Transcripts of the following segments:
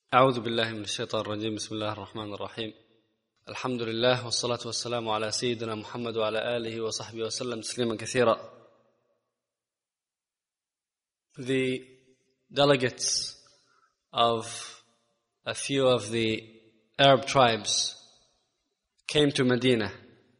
أعوذ بالله من الشيطان الرجيم بسم الله الرحمن الرحيم الحمد لله والصلاة والسلام على سيدنا محمد وعلى آله وصحبه وسلم تسليما كثيرا. The delegates of a few of the Arab tribes came to Medina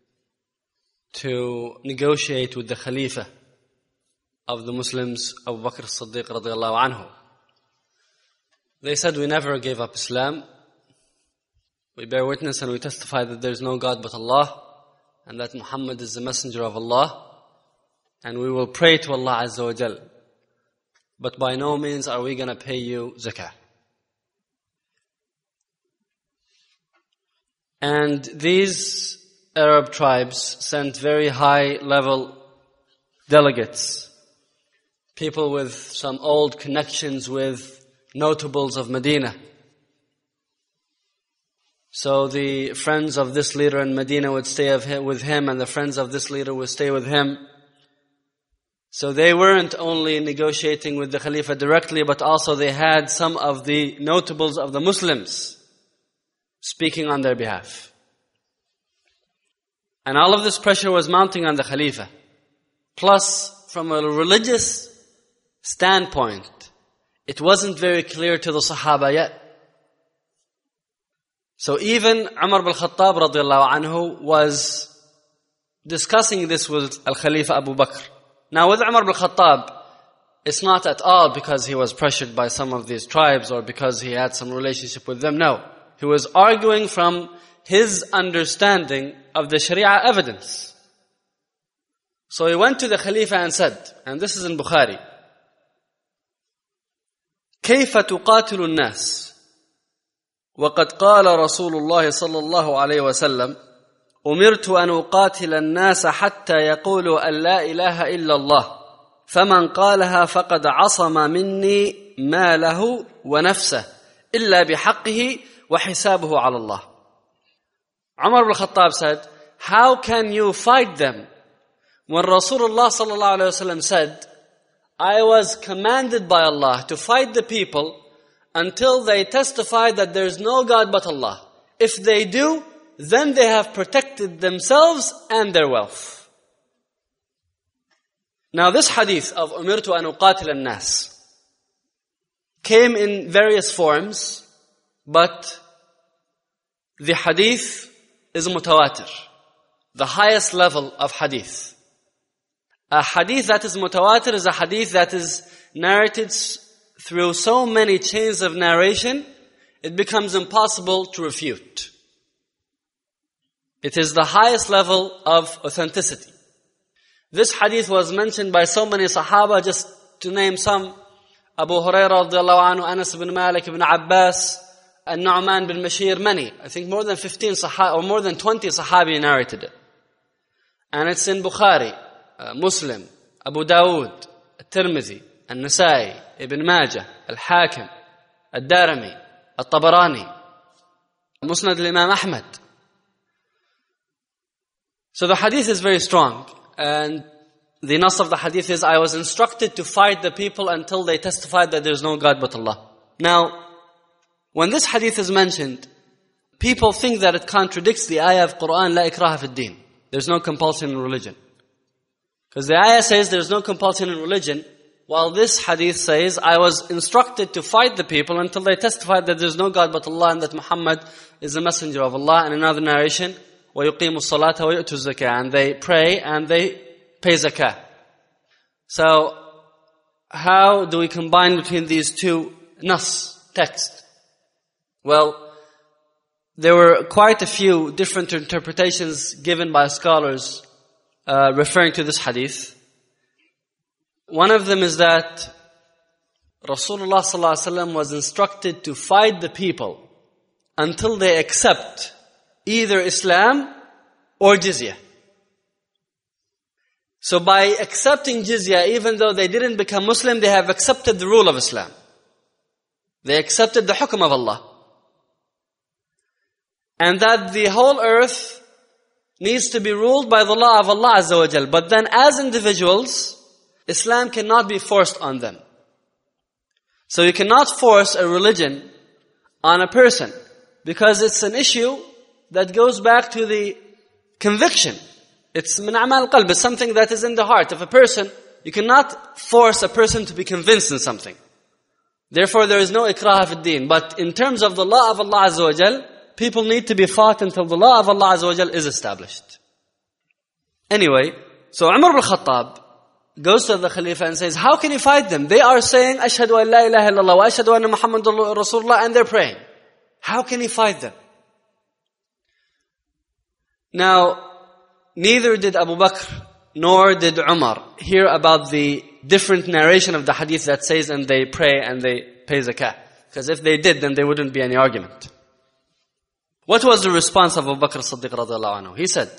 to negotiate with the Khalifa of the Muslims, Abu Bakr as-Siddiq radiyallahu anhu. They said, we never gave up Islam. We bear witness and we testify that there is no God but Allah and that Muhammad is the messenger of Allah, and we will pray to Allah Azza wa Jal. But by no means are we going to pay you zakah. And these Arab tribes sent very high-level delegates, people with some old connections with notables of Medina. So the friends of this leader in Medina would stay with him, and the friends of this leader would stay with him. So they weren't only negotiating with the Khalifa directly, but also they had some of the notables of the Muslims speaking on their behalf. And all of this pressure was mounting on the Khalifa. Plus, from a religious standpoint, it wasn't very clear to the Sahaba yet. So even Umar bin Khattab radiyallahu anhu was discussing this with Al-Khalifa Abu Bakr. Now with Umar bin Khattab, it's not at all because he was pressured by some of these tribes or because he had some relationship with them. No. He was arguing from his understanding of the Sharia evidence. So he went to the Khalifa and said, and this is in Bukhari, كيف تقاتل الناس وقد قال رسول الله صلى الله عليه وسلم أمرت أن أقاتل الناس حتى يقولوا أن لا إله إلا الله فمن قالها فقد عصم مني ماله ونفسه إلا بحقه وحسابه على الله. Umar ibn Khattab said, how can you fight them when Rasulullah sallallahu alayhi wa sallam said, I was commanded by Allah to fight the people until they testify that there is no God but Allah. If they do, then they have protected themselves and their wealth. Now this hadith of Umirtu an uqatil an-nas came in various forms, but the hadith is mutawatir, the highest level of hadith. A hadith that is mutawatir is a hadith that is narrated through so many chains of narration, it becomes impossible to refute. It is the highest level of authenticity. This hadith was mentioned by so many Sahaba, just to name some: Abu Hurairah radiallahu anhu, Anas ibn Malik ibn Abbas, and Nu'man bin Bashir, many. I think more than 15 Sahaba, or more than 20 Sahabi narrated it. And it's in Bukhari, Muslim, Abu Dawood, Al-Tirmidhi, Al-Nasai, Ibn Majah, Al-Hakim, Al-Darimi, Al-Tabarani, Musnad al-Imam Ahmad. So the hadith is very strong, and the nas of the hadith is, I was instructed to fight the people until they testified that there is no God but Allah. Now, when this hadith is mentioned, people think that it contradicts the ayah of Quran, La ikraha fi ad-din. There's no compulsion in religion. Because the ayah says there's no compulsion in religion, while this hadith says, I was instructed to fight the people until they testified that there's no God but Allah and that Muhammad is the messenger of Allah. And another narration, وَيُقِيمُ الصَّلَاةَ وَيُؤْتُ الزَّكَاةَ, and they pray and they pay zakah. So, how do we combine between these two nas, text? Well, there were quite a few different interpretations given by scholars referring to this hadith. One of them is that Rasulullah sallallahu alaihi wasallam was instructed to fight the people until they accept either Islam or jizya. So by accepting jizya, even though they didn't become Muslim, they have accepted the rule of Islam. They accepted the hukm of Allah. And that the whole earth needs to be ruled by the law of Allah Azza wa Jal. But then as individuals, Islam cannot be forced on them. So you cannot force a religion on a person, because it's an issue that goes back to the conviction. It's min a'mal qalb, it's something that is in the heart of a person. You cannot force a person to be convinced in something. Therefore, there is no ikrah fi ad-din. But in terms of the law of Allah Azza wa Jal, people need to be fought until the law of Allah Azza wa Jal is established. Anyway, so Umar ibn Khattab goes to the Khalifa and says, how can you fight them? They are saying, Ashhadu an la ilaha illallah wa ashhadu anna Muhammadur Rasulullah, and they're praying. How can you fight them? Now, neither did Abu Bakr nor did Umar hear about the different narration of the hadith that says, and they pray and they pay zakah. Because if they did, then there wouldn't be any argument. What was the response of Abu Bakr as-Siddiq radiyallahu anhu? He said,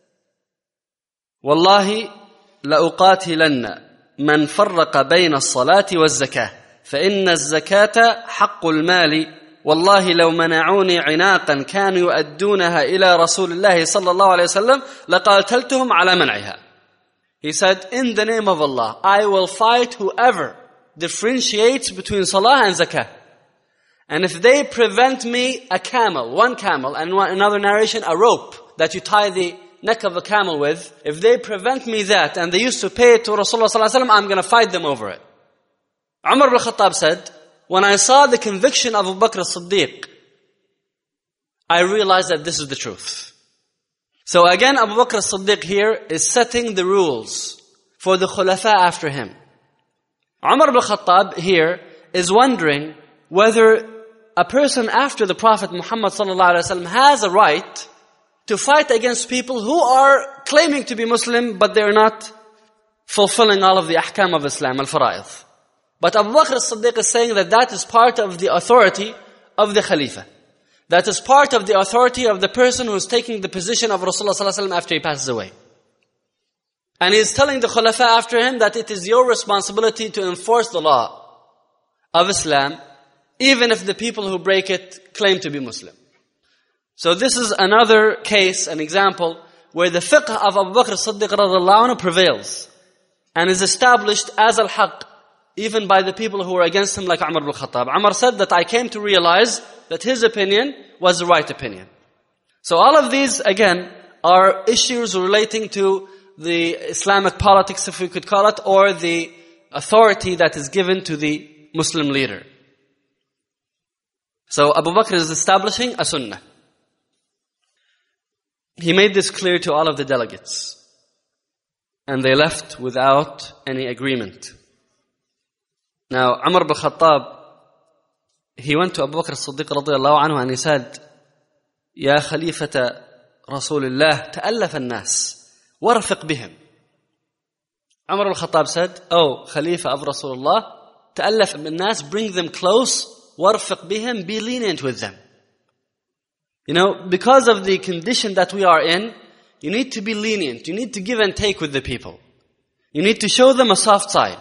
Wallahi لأقاتلن من فرق بين الصلاة والزكاة فإن الزكاة حق المال والله لو منعوني عناقا كانوا يؤدونها إلى رسول الله صلى الله عليه وسلم لقاتلتهم على منعها. He said, in the name of Allah, I will fight whoever differentiates between salah and zakah. And if they prevent me a camel, one camel, and another narration, a rope that you tie the neck of a camel with, if they prevent me that, and they used to pay it to Rasulullah sallallahu alaihi wasallam, I'm going to fight them over it. Umar ibn Khattab said, when I saw the conviction of Abu Bakr as-Siddiq, I realized that this is the truth. So again, Abu Bakr as-Siddiq here is setting the rules for the khulafa after him. Umar ibn Khattab here is wondering whether a person after the Prophet Muhammad sallallahu alaihi wasallam has a right to fight against people who are claiming to be Muslim, but they're not fulfilling all of the ahkam of Islam, al-fara'id. But Abu Bakr as-Siddiq is saying that that is part of the authority of the Khalifa. That is part of the authority of the person who is taking the position of Rasulullah sallallahu alaihi wasallam after he passes away. And he is telling the Khulafa after him that it is your responsibility to enforce the law of Islam, even if the people who break it claim to be Muslim. So this is another case, an example, where the fiqh of Abu Bakr as-Siddiq radhiyallahu anhu prevails and is established as al-haq, even by the people who were against him, like Umar ibn Khattab. Umar said that I came to realize that his opinion was the right opinion. So all of these, again, are issues relating to the Islamic politics, if we could call it, or the authority that is given to the Muslim leader. So Abu Bakr is establishing a sunnah. He made this clear to all of the delegates. And they left without any agreement. Now, Umar ibn Khattab, he went to Abu Bakr as-Siddiq radiyallahu anhu and he said, Ya Khalifata Rasulullah, ta'allaf al-nas, warfiq bihim. Umar ibn Khattab said, oh, Khalifa of Rasulullah, ta'allaf al-nas, bring them close, warfiq bihim, be lenient with them. You know, because of the condition that we are in, you need to be lenient. You need to give and take with the people. You need to show them a soft side.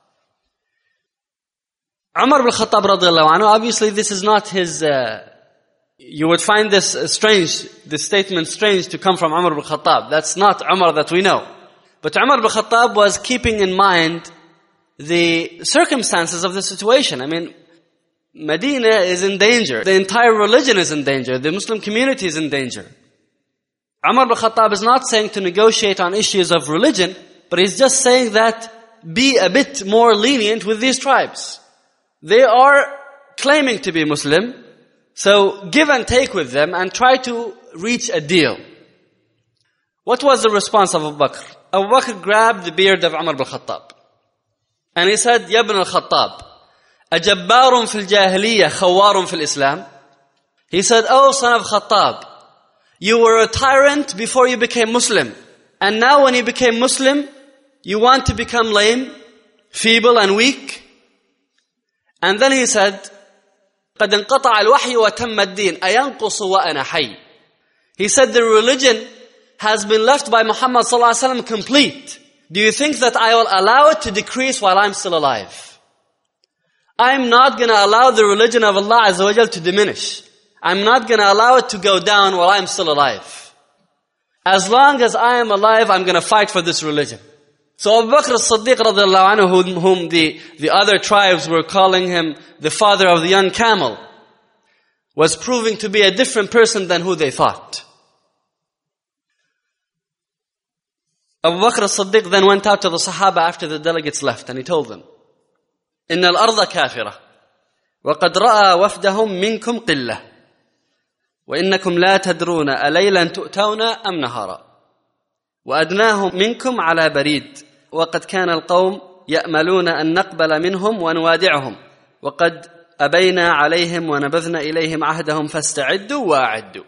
Umar ibn Khattab radiyallahu anhu, obviously this is not his, you would find this strange, this statement strange to come from Umar ibn Khattab. That's not Umar that we know. But Umar ibn Khattab was keeping in mind the circumstances of the situation. I mean, Medina is in danger. The entire religion is in danger. The Muslim community is in danger. Umar ibn Khattab is not saying to negotiate on issues of religion, but he's just saying that be a bit more lenient with these tribes. They are claiming to be Muslim, so give and take with them and try to reach a deal. What was the response of Abu Bakr? Abu Bakr grabbed the beard of Umar ibn Khattab. And he said, Ya ibn al-Khattab, أجبار في الجاهلية خوار في الإسلام. He said, oh son of Khattab, you were a tyrant before you became Muslim. And now when you became Muslim, you want to become lame, feeble and weak. And then he said, قد انقطع الوحي وتم الدين أينقص وأنا حي. He said the religion has been left by Muhammad sallallahu alaihi wasallam complete. Do you think that I will allow it to decrease while I'm still alive? I'm not going to allow the religion of Allah Azza wa Jal to diminish. I'm not going to allow it to go down while I'm still alive. As long as I am alive, I'm going to fight for this religion. So Abu Bakr as-Siddiq radiyallahu anhu, whom the other tribes were calling him the father of the young camel, was proving to be a different person than who they thought. Abu Bakr as-Siddiq then went out to the Sahaba after the delegates left, and he told them, إِنَّ الْأَرْضَ كَافِرَةٌ وَقَدْ رَأَى وَفْدَهُمْ مِنْكُمْ قِلَّةٌ وَإِنَّكُمْ لَا تَدْرُونَ أَلَيْلًا تُؤْتَوْنَ أَمْ نَهَارًا وَأَدْنَاهُمْ مِنْكُمْ عَلَى بَرِيدٍ وَقَدْ كَانَ الْقَوْمُ يَأْمَلُونَ أَن نَقْبَلَ مِنْهُمْ وَنُوَادِعُهُمْ وَقَدْ أَبَيْنَا عَلَيْهِمْ وَنَبَذْنَا إِلَيْهِمْ عَهْدَهُمْ فَاسْتَعِدُّوا وَأَعِدُّوا.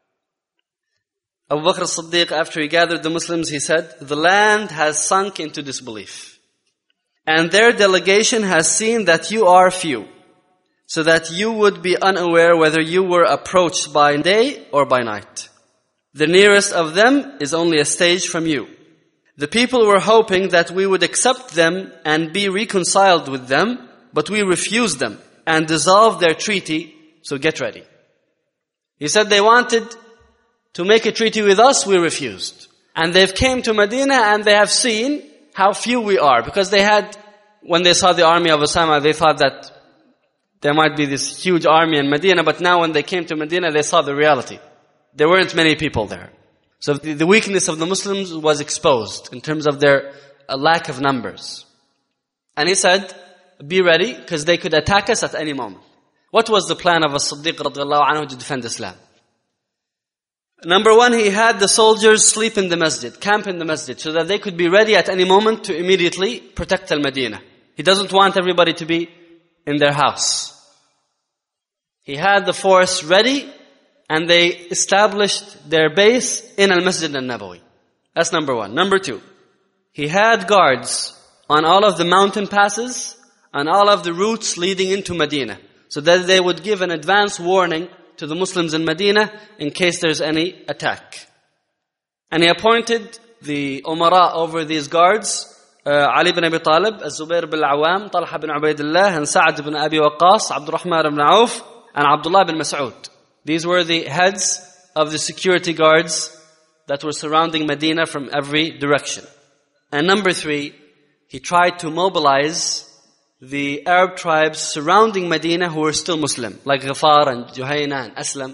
Abu Bakr as-Siddiq, after he gathered the Muslims, he said, the land has sunk into disbelief. And their delegation has seen that you are few, so that you would be unaware whether you were approached by day or by night. The nearest of them is only a stage from you. The people were hoping that we would accept them and be reconciled with them, but we refused them and dissolved their treaty, so get ready. He said they wanted to make a treaty with us, we refused. And they've came to Medina and they have seen how few we are. Because when they saw the army of Osama, they thought that there might be this huge army in Medina, but now when they came to Medina, they saw the reality. There weren't many people there. So the weakness of the Muslims was exposed in terms of their lack of numbers. And he said, be ready, because they could attack us at any moment. What was the plan of As-Siddiq radiallahu anhu to defend Islam? Number one, he had the soldiers sleep in the masjid, camp in the masjid, so that they could be ready at any moment to immediately protect Al-Madinah. He doesn't want everybody to be in their house. He had the force ready, and they established their base in Al-Masjid Al-Nabawi. That's number one. Number two, he had guards on all of the mountain passes, on all of the routes leading into Medina, so that they would give an advance warning to the Muslims in Medina in case there's any attack. And he appointed the Umara over these guards, Ali ibn Abi Talib, Az-Zubair ibn Al-Awam, Talha ibn Ubaidillah, and Sa'ad ibn Abi Waqqas, Abdurrahman ibn Auf, and Abdullah ibn Mas'ud. These were the heads of the security guards that were surrounding Medina from every direction. And number three, he tried to mobilize the Arab tribes surrounding Medina who were still Muslim, like Ghafar and Juhayna and Aslam.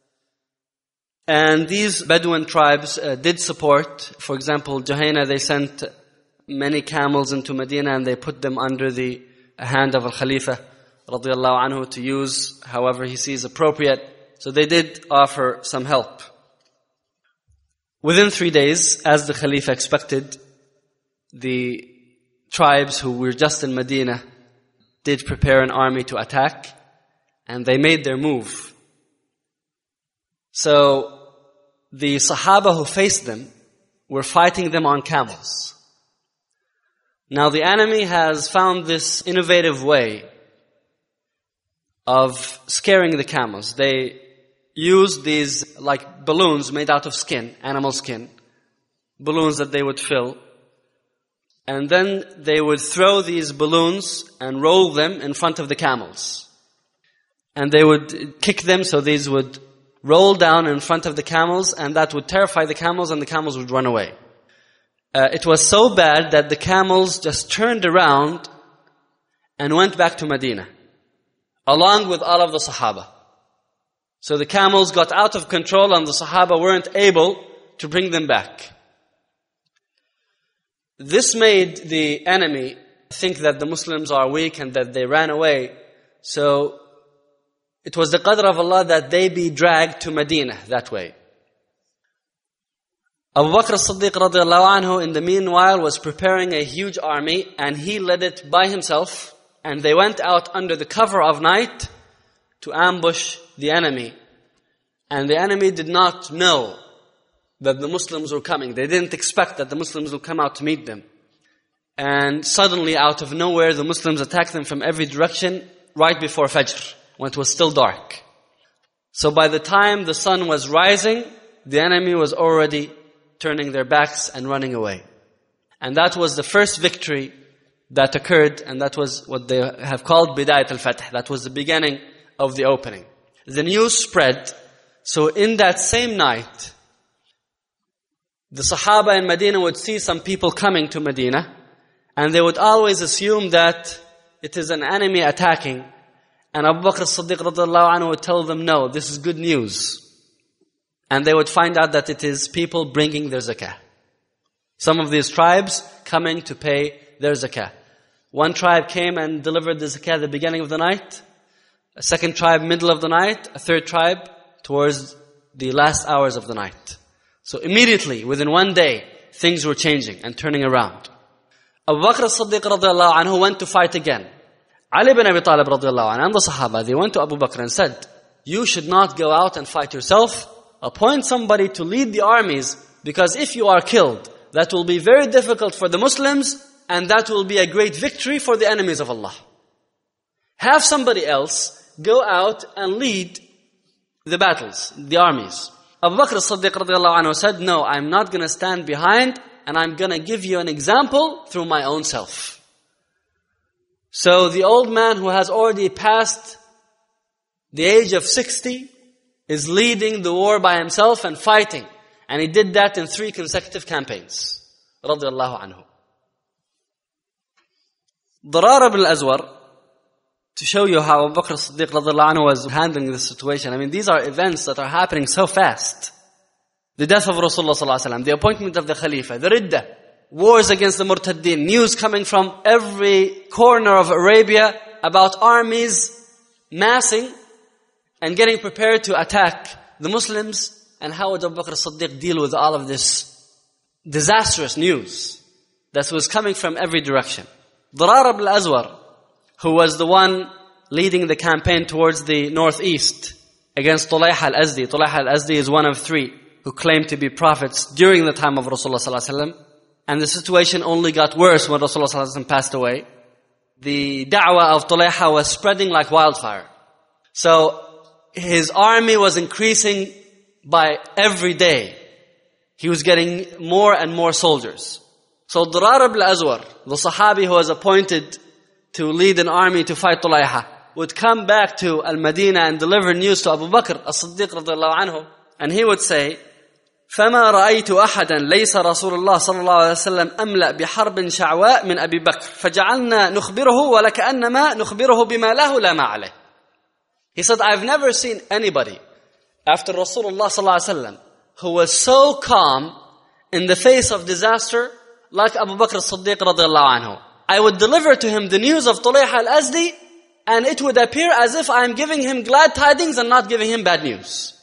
And these Bedouin tribes did support. For example, Juhayna, they sent many camels into Medina and they put them under the hand of Al-Khalifa radiallahu anhu to use however he sees appropriate. So they did offer some help. Within 3 days, as the Khalifa expected, the tribes who were just in Medina did prepare an army to attack, and they made their move. So the Sahaba who faced them were fighting them on camels. Now the enemy has found this innovative way of scaring the camels. They used these like balloons made out of skin, animal skin, balloons that they would fill. And then they would throw these balloons and roll them in front of the camels. And they would kick them so these would roll down in front of the camels, and that would terrify the camels and the camels would run away. It was so bad that the camels just turned around and went back to Medina, along with all of the Sahaba. So the camels got out of control and the Sahaba weren't able to bring them back. This made the enemy think that the Muslims are weak and that they ran away. So it was the qadr of Allah that they be dragged to Medina that way. Abu Bakr as-Siddiq radiallahu anhu in the meanwhile was preparing a huge army, and he led it by himself, and they went out under the cover of night to ambush the enemy. And the enemy did not know that the Muslims were coming. They didn't expect that the Muslims would come out to meet them. And suddenly, out of nowhere, the Muslims attacked them from every direction right before Fajr, when it was still dark. So by the time the sun was rising, the enemy was already turning their backs and running away. And that was the first victory that occurred, and that was what they have called Bidayat al-Fath. That was the beginning of the opening. The news spread. So in that same night, the Sahaba in Medina would see some people coming to Medina, and they would always assume that it is an enemy attacking, And Abu Bakr as-Siddiq radiallahu anhu would tell them, no, this is good news. And they would find out that it is people bringing their zakah. Some of these tribes coming to pay their zakah. One tribe came and delivered the zakah at the beginning of the night. A second tribe, middle of the night. A third tribe, towards the last hours of the night. So immediately, within one day, things were changing and turning around. Abu Bakr as-Siddiq radiallahu anhu went to fight again. Ali bin Abi Talib radiallahu anhu and the Sahaba, they went to Abu Bakr and said, you should not go out and fight yourself. Appoint somebody to lead the armies, because if you are killed, that will be very difficult for the Muslims, and that will be a great victory for the enemies of Allah. Have somebody else go out and lead the battles, the armies. Abu Bakr as-Siddiq radiallahu anhu said, no, I'm not going to stand behind, and I'm going to give you an example through my own self. So the old man who has already passed the age of 60 is leading the war by himself and fighting. And he did that in 3 consecutive campaigns. Radiallahu anhu. Dirar ibn al-Azwar, to show you how Abu Bakr as-Siddiq radiallahu anhu was handling this situation. I mean, these are events that are happening so fast. The death of Rasulullah sallallahu alaihi wasallam, the appointment of the Khalifa, the Riddah, wars against the Murtaddin, news coming from every corner of Arabia about armies massing and getting prepared to attack the Muslims. And how would Abu Bakr as-Siddiq deal with all of this disastrous news that was coming from every direction? Dirar ibn al-Azwar, who was the one leading the campaign towards the northeast against Tulayha al-Azdi. Tulayha al-Azdi is one of 3 who claimed to be prophets during the time of Rasulullah sallallahu alaihi wasallam. And the situation only got worse when Rasulullah sallallahu alaihi wasallam passed away. The da'wah of Tulayha was spreading like wildfire. So his army was increasing by every day. He was getting more and more soldiers. So Dirar ibn al-Azwar, the Sahabi who was appointed to lead an army to fight Tulayha, would come back to Al-Madinah and deliver news to Abu Bakr as-Siddiq radiallahu anhu. And he would say, فما رأيت أحدا ليس رسول الله صلى الله عليه وسلم أملأ بحرب شعواء من أبي بكر فجعلنا نخبره ولكأنما نخبره بما له لا ما عليه. He said, I've never seen anybody after Rasulullah صلى الله عليه وسلم who was so calm in the face of disaster like Abu Bakr as-Siddiq radiallahu anhu. I would deliver to him the news of Tulayha al-Azdi, and it would appear as if I am giving him glad tidings and not giving him bad news.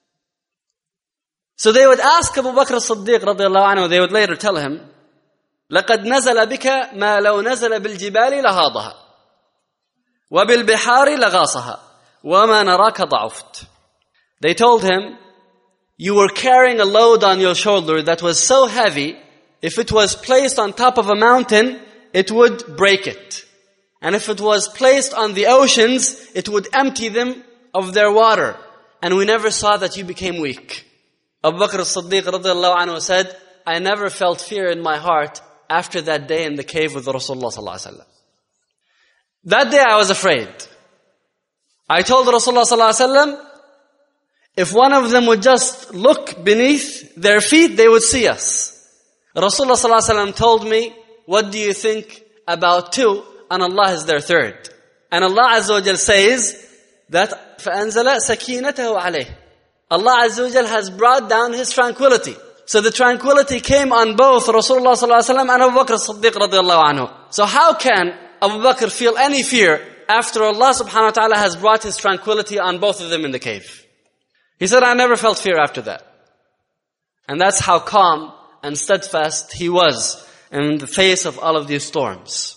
So they would ask Abu Bakr as-Siddiq radiallahu anhu, they would later tell him, لَقَدْ نَزَلَ بِكَ مَا لَوْ نَزَلَ بِالْجِبَالِ لَهَاضَهَا وَبِالْبِحَارِ لَغَاصَهَا وَمَا نَرَاكَ ضَعُفْتَ. They told him, you were carrying a load on your shoulder that was so heavy, if it was placed on top of a mountain, it would break it. And if it was placed on the oceans, it would empty them of their water. And we never saw that you became weak. Abu Bakr as-Siddiq radiallahu anhu said, I never felt fear in my heart after that day in the cave with Rasulullah sallallahu alaihi wasallam. That day I was afraid. I told Rasulullah sallallahu alaihi wasallam, if one of them would just look beneath their feet, they would see us. Rasulullah sallallahu alaihi wasallam told me, what do you think about 2? And Allah is their 3rd. And Allah Azza wa Jal says that فَأَنزَلَ سَكِينَتَهُ عَلَيْهِ. Allah Azza wa Jal has brought down His tranquility. So the tranquility came on both Rasulullah sallallahu alaihi wasallam and Abu Bakr as-Siddiq radiallahu anhu. So how can Abu Bakr feel any fear after Allah subhanahu wa ta'ala has brought His tranquility on both of them in the cave? He said, I never felt fear after that. And that's how calm and steadfast he was in the face of all of these storms.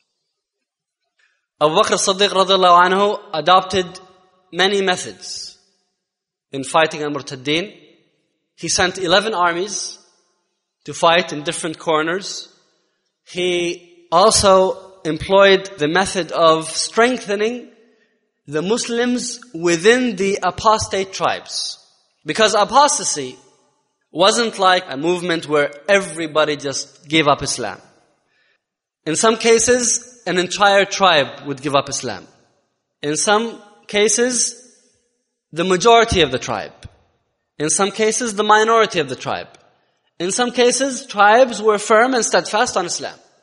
Abu Bakr as-Siddiq radiallahu anhu adopted many methods in fighting al-Murtaddin. He sent 11 armies to fight in different corners. He also employed the method of strengthening the Muslims within the apostate tribes. Because apostasy wasn't like a movement where everybody just gave up Islam. In some cases, an entire tribe would give up Islam. In some cases, the majority of the tribe. In some cases, the minority of the tribe. In some cases, tribes were firm and steadfast on Islam.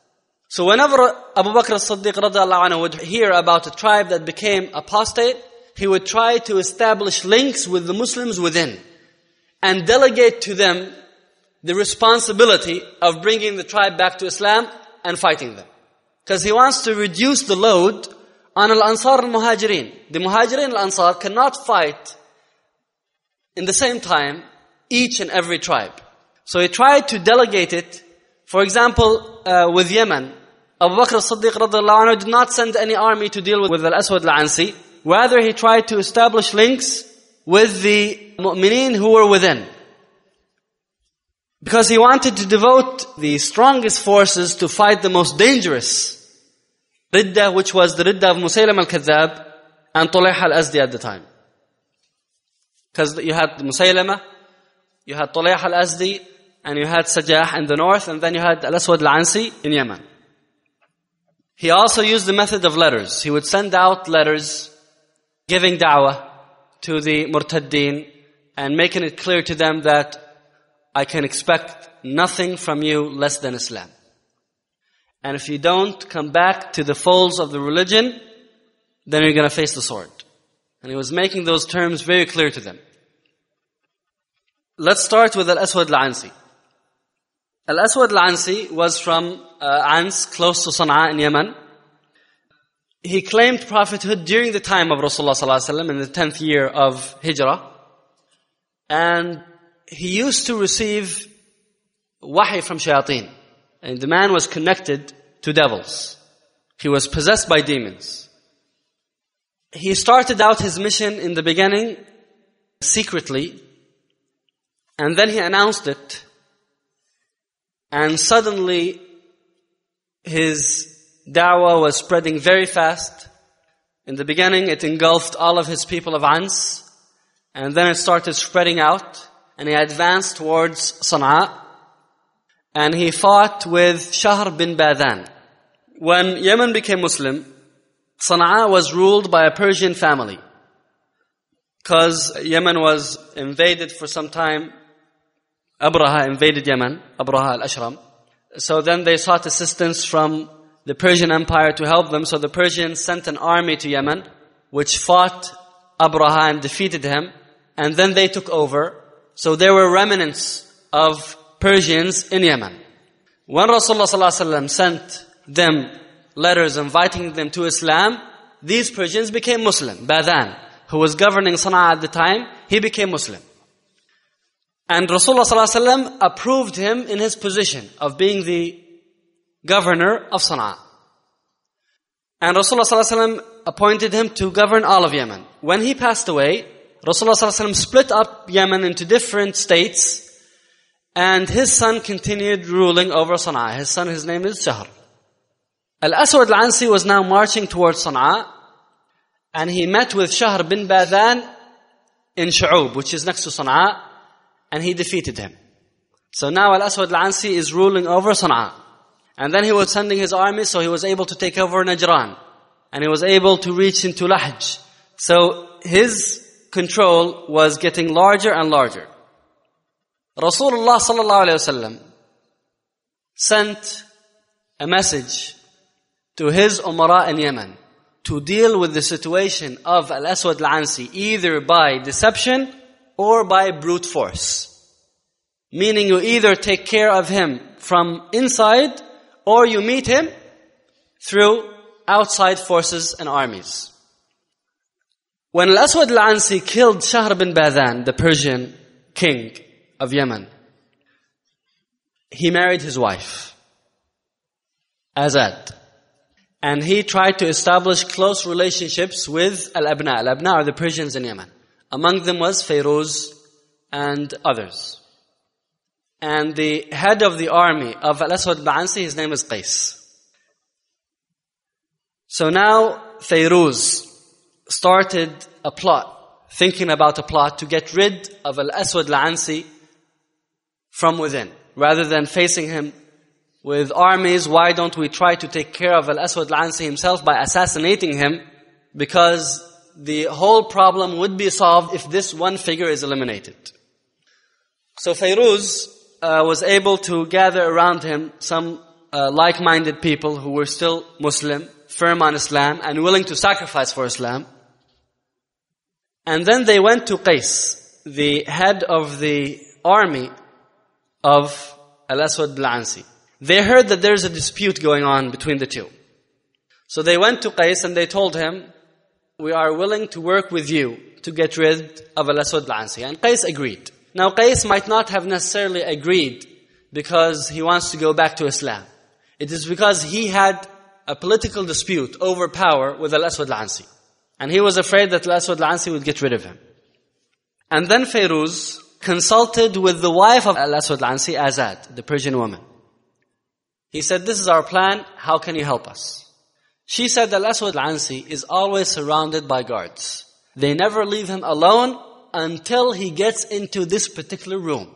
So whenever Abu Bakr as-Siddiq radiallahu anhu would hear about a tribe that became apostate, he would try to establish links with the Muslims within and delegate to them the responsibility of bringing the tribe back to Islam and fighting them. Because he wants to reduce the load on Al-Ansar al-Muhajirin. The Muhajirin al-Ansar cannot fight in the same time each and every tribe. So he tried to delegate it. For example, with Yemen, Abu Bakr as-Siddiq radiallahu anhu did not send any army to deal with Al-Aswad al-Ansi. Rather, he tried to establish links with the mu'mineen who were within. Because he wanted to devote the strongest forces to fight the most dangerous Ridda, which was the Ridda of Musaylim al-Kadhab and Tulayha al-Azdi at the time. Because you had Musaylama, you had Tulayha al-Azdi, and you had Sajah in the north, and then you had Al-Aswad al-Ansi in Yemen. He also used the method of letters. He would send out letters giving da'wah to the murtaddeen and making it clear to them that I can expect nothing from you less than Islam. And if you don't come back to the folds of the religion, then you're going to face the sword. And he was making those terms very clear to them. Let's start with Al-Aswad al-Ansi. Al-Aswad al-Ansi was from Ans, close to Sana'a in Yemen. He claimed prophethood during the time of Rasulullah sallallahu alaihi wasallam in the 10th year of Hijrah. And he used to receive wahi from shayateen. And the man was connected to devils. He was possessed by demons. He started out his mission in the beginning secretly. And then he announced it. And suddenly his da'wah was spreading very fast. In the beginning it engulfed all of his people of Ans. And then it started spreading out. And he advanced towards Sana'a. And he fought with Shahr bin Badhan. When Yemen became Muslim, Sana'a was ruled by a Persian family. Because Yemen was invaded for some time. Abraha invaded Yemen, Abraha al-Ashram. So then they sought assistance from the Persian Empire to help them. So the Persians sent an army to Yemen, which fought Abraha and defeated him. And then they took over. So there were remnants of Persians in Yemen. When Rasulullah ﷺ sent them letters inviting them to Islam, these Persians became Muslim. Badhan, who was governing Sana'a at the time, he became Muslim. And Rasulullah ﷺ approved him in his position of being the governor of Sana'a. And Rasulullah ﷺ appointed him to govern all of Yemen. When he passed away, Rasulullah ﷺ split up Yemen into different states, and his son continued ruling over Sana'a. His name is Shahr. Al-Aswad al-Ansi was now marching towards Sana'a, and he met with Shahr bin Badhan in Shu'ub, which is next to Sana'a, and he defeated him. So now Al-Aswad al-Ansi is ruling over Sana'a. And then he was sending his army, so he was able to take over Najran. And he was able to reach into Lahj. So his control was getting larger and larger. Rasulullah sallallahu alayhi wasallam sent a message to his umara in Yemen to deal with the situation of Al-Aswad al-Ansi either by deception or by brute force. Meaning you either take care of him from inside or you meet him through outside forces and armies. When Al-Aswad al-Ansi killed Shahr bin Badhan, the Persian king of Yemen, he married his wife, Azad. And he tried to establish close relationships with Al-Abna. Al-Abna are the Persians in Yemen. Among them was Fairuz and others. And the head of the army of Al-Aswad al-Ansi, his name is Qais. So now Fairuz started a plot, thinking about a plot to get rid of Al-Aswad al-Ansi from within. Rather than facing him with armies, why don't we try to take care of Al-Aswad al-Ansi himself by assassinating him? Because the whole problem would be solved if this one figure is eliminated. So Fairuz was able to gather around him some like-minded people who were still Muslim, firm on Islam, and willing to sacrifice for Islam. And then they went to Qais, the head of the army of Al-Aswad al-Ansi. They heard that there's a dispute going on between the two. So they went to Qais and they told him, we are willing to work with you to get rid of Al-Aswad al-Ansi. And Qais agreed. Now Qais might not have necessarily agreed because he wants to go back to Islam. It is because he had a political dispute over power with Al-Aswad al-Ansi. And he was afraid that Al-Aswad al-Ansi would get rid of him. And then Fairuz consulted with the wife of Al-Aswad al-Ansi, Azad, the Persian woman. He said, this is our plan, how can you help us? She said Al-Aswad al-Ansi is always surrounded by guards. They never leave him alone until he gets into this particular room.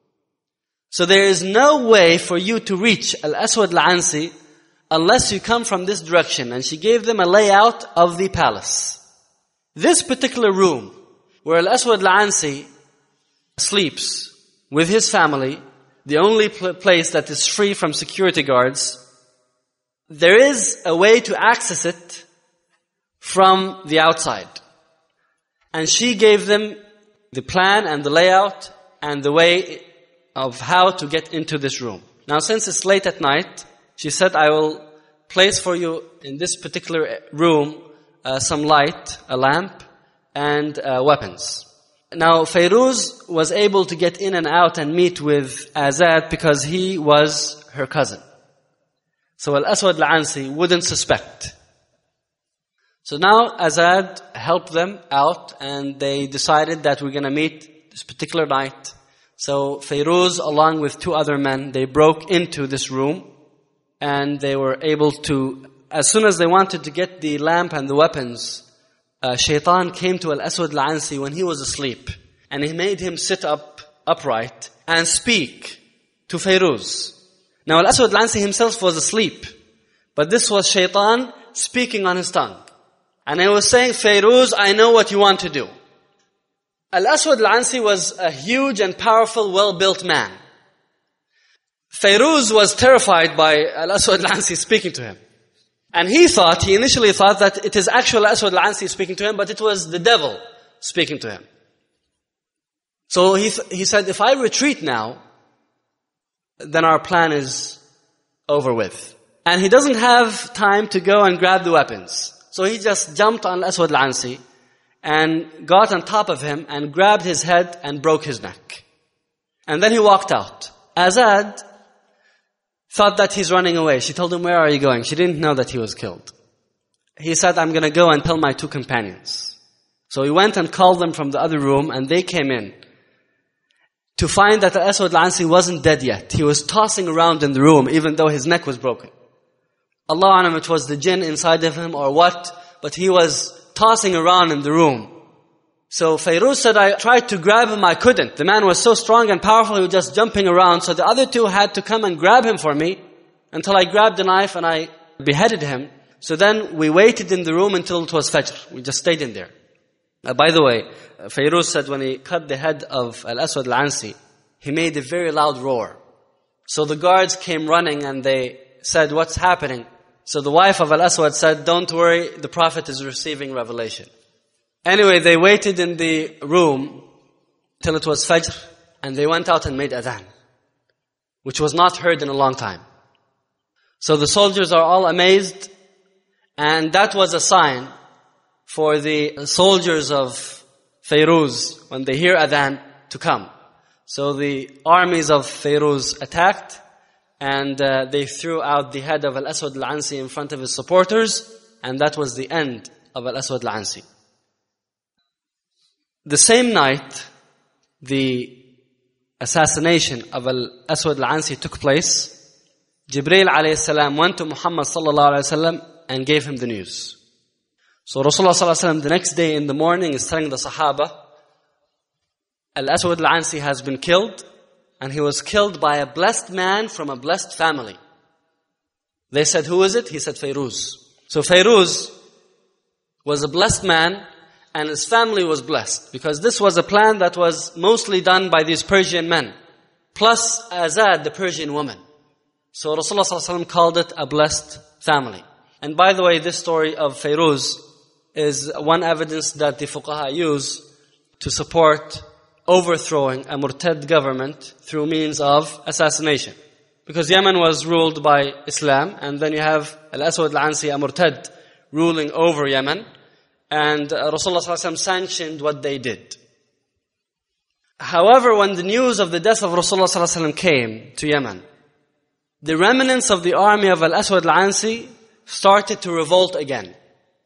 So there is no way for you to reach Al-Aswad al-Ansi unless you come from this direction. And she gave them a layout of the palace. This particular room where Al-Aswad al-Ansi sleeps with his family, the only place that is free from security guards, there is a way to access it from the outside. And she gave them the plan and the layout and the way of how to get into this room. Now, since it's late at night, she said, I will place for you in this particular room some light, a lamp, and weapons. Now, Fairuz was able to get in and out and meet with Azad because he was her cousin. So Al-Aswad al-Ansi wouldn't suspect. So now Azad helped them out and they decided that we're going to meet this particular night. So Fairuz, along with two other men, they broke into this room and they were able to, as soon as they wanted to get the lamp and the weapons, Shaitan came to Al-Aswad al-Ansi when he was asleep. And he made him sit upright and speak to Fairuz. Now Al-Aswad al-Ansi himself was asleep. But this was Shaitan speaking on his tongue. And he was saying, Fairuz, I know what you want to do. Al-Aswad al-Ansi was a huge and powerful, well-built man. Fairuz was terrified by Al-Aswad al-Ansi speaking to him. And he initially thought that it is actual Al-Aswad al-Ansi speaking to him, but it was the devil speaking to him. So he said, if I retreat now, then our plan is over with. And he doesn't have time to go and grab the weapons. So he just jumped on Al-Aswad al-Ansi and got on top of him and grabbed his head and broke his neck. And then he walked out. Azad thought that he's running away. She told him, where are you going? She didn't know that he was killed. He said, I'm going to go and tell my two companions. So he went and called them from the other room and they came in to find that Al-Aswad al-Ansi wasn't dead yet. He was tossing around in the room even though his neck was broken. Allah alam, it was the jinn inside of him or what, but he was tossing around in the room. So Fairuz said, I tried to grab him, I couldn't. The man was so strong and powerful, he was just jumping around. So the other two had to come and grab him for me until I grabbed a knife and I beheaded him. So then we waited in the room until it was Fajr. We just stayed in there. By the way, Fairuz said when he cut the head of Al-Aswad al-Ansi, he made a very loud roar. So the guards came running and they said, what's happening? So the wife of Al-Aswad said, don't worry, the Prophet is receiving revelation. Anyway, they waited in the room till it was Fajr and they went out and made adhan, which was not heard in a long time. So the soldiers are all amazed and that was a sign for the soldiers of Fairuz when they hear adhan to come. So the armies of Fairuz attacked and they threw out the head of Al-Aswad al-Ansi in front of his supporters and that was the end of Al-Aswad al-Ansi. The same night, the assassination of Al-Aswad al-Ansi took place. Jibreel alayhi salam went to Muhammad sallallahu alayhi wasallam and gave him the news. So Rasulullah sallallahu alayhi wasallam the next day in the morning is telling the Sahaba, Al-Aswad al-Ansi has been killed and he was killed by a blessed man from a blessed family. They said, who is it? He said, Fairuz. So Fairuz was a blessed man and his family was blessed because this was a plan that was mostly done by these Persian men, plus Azad, the Persian woman. So Rasulullah ﷺ called it a blessed family. And by the way, this story of Fairuz is one evidence that the fuqaha use to support overthrowing a murtad government through means of assassination. Because Yemen was ruled by Islam, and then you have Al-Aswad Al-Ansi, a murtad, ruling over Yemen, and Rasulullah ﷺ sanctioned what they did. However, when the news of the death of Rasulullah ﷺ came to Yemen, the remnants of the army of Al-Aswad Al-Ansi started to revolt again.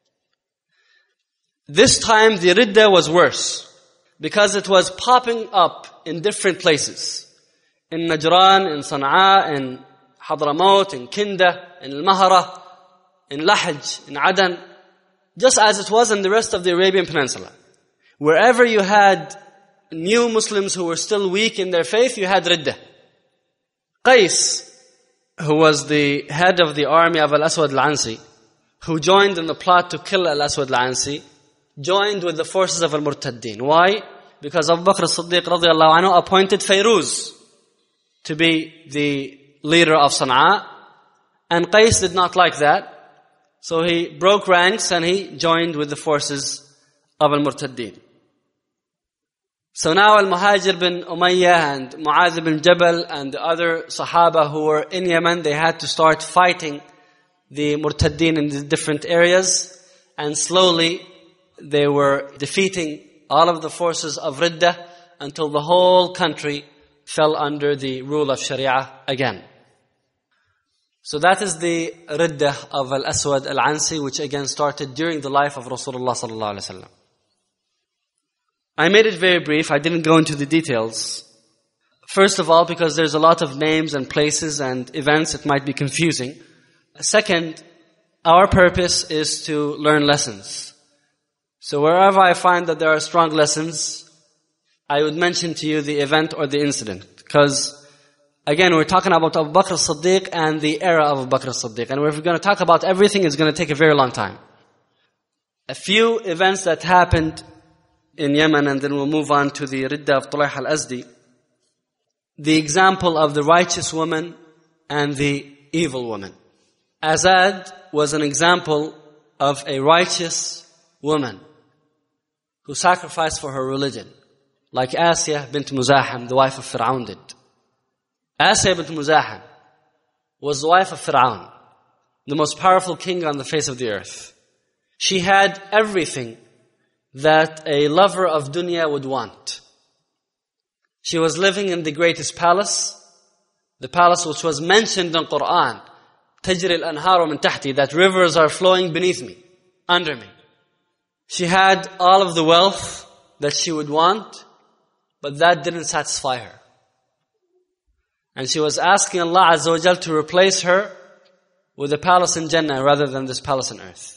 This time the Ridda was worse, because it was popping up in different places. In Najran, in Sana'a, in Hadramaut, in Kinda, in Al-Mahara, in Lahj, in Adan, just as it was in the rest of the Arabian Peninsula. Wherever you had new Muslims who were still weak in their faith, you had Ridda. Qais, who was the head of the army of Al-Aswad Al-Ansi, who joined in the plot to kill Al-Aswad Al-Ansi, joined with the forces of Al-Murtaddin. Why? Because Abu Bakr as-Siddiq radiallahu anhu appointed Fairuz to be the leader of Sana'a, and Qais did not like that, so he broke ranks and he joined with the forces of Al-Murtaddin. So now Al-Muhajir bin Umayyah and Mu'adh bin Jabal and the other Sahaba who were in Yemen, they had to start fighting the Murtaddin in the different areas, and slowly they were defeating all of the forces of Ridda until the whole country fell under the rule of Sharia again. So that is the Ridda of Al-Aswad Al-Ansi, which again started during the life of Rasulullah sallallahu alaihi wasallam. I made it very brief. I didn't go into the details. First of all, because there's a lot of names and places and events, it might be confusing. Second, our purpose is to learn lessons. So wherever I find that there are strong lessons, I would mention to you the event or the incident. Because, again, we're talking about Abu Bakr as-Siddiq and the era of Abu Bakr as-Siddiq. And if we're going to talk about everything, it's going to take a very long time. A few events that happened in Yemen, and then we'll move on to the Ridda of Tulayh al-Azdi. The example of the righteous woman and the evil woman. Azad was an example of a righteous woman who sacrificed for her religion, like Asiyah bint Muzahim, the wife of Fir'aun did. Asiyah bint Muzahim was the wife of Fir'aun, the most powerful king on the face of the earth. She had everything that a lover of dunya would want. She was living in the greatest palace, the palace which was mentioned in Quran, تَجْرِ الْأَنْهَارُ مِنْ تَحْتِي, that rivers are flowing beneath me, under me. She had all of the wealth that she would want, but that didn't satisfy her. And she was asking Allah Azza wa Jal to replace her with a palace in Jannah rather than this palace on earth.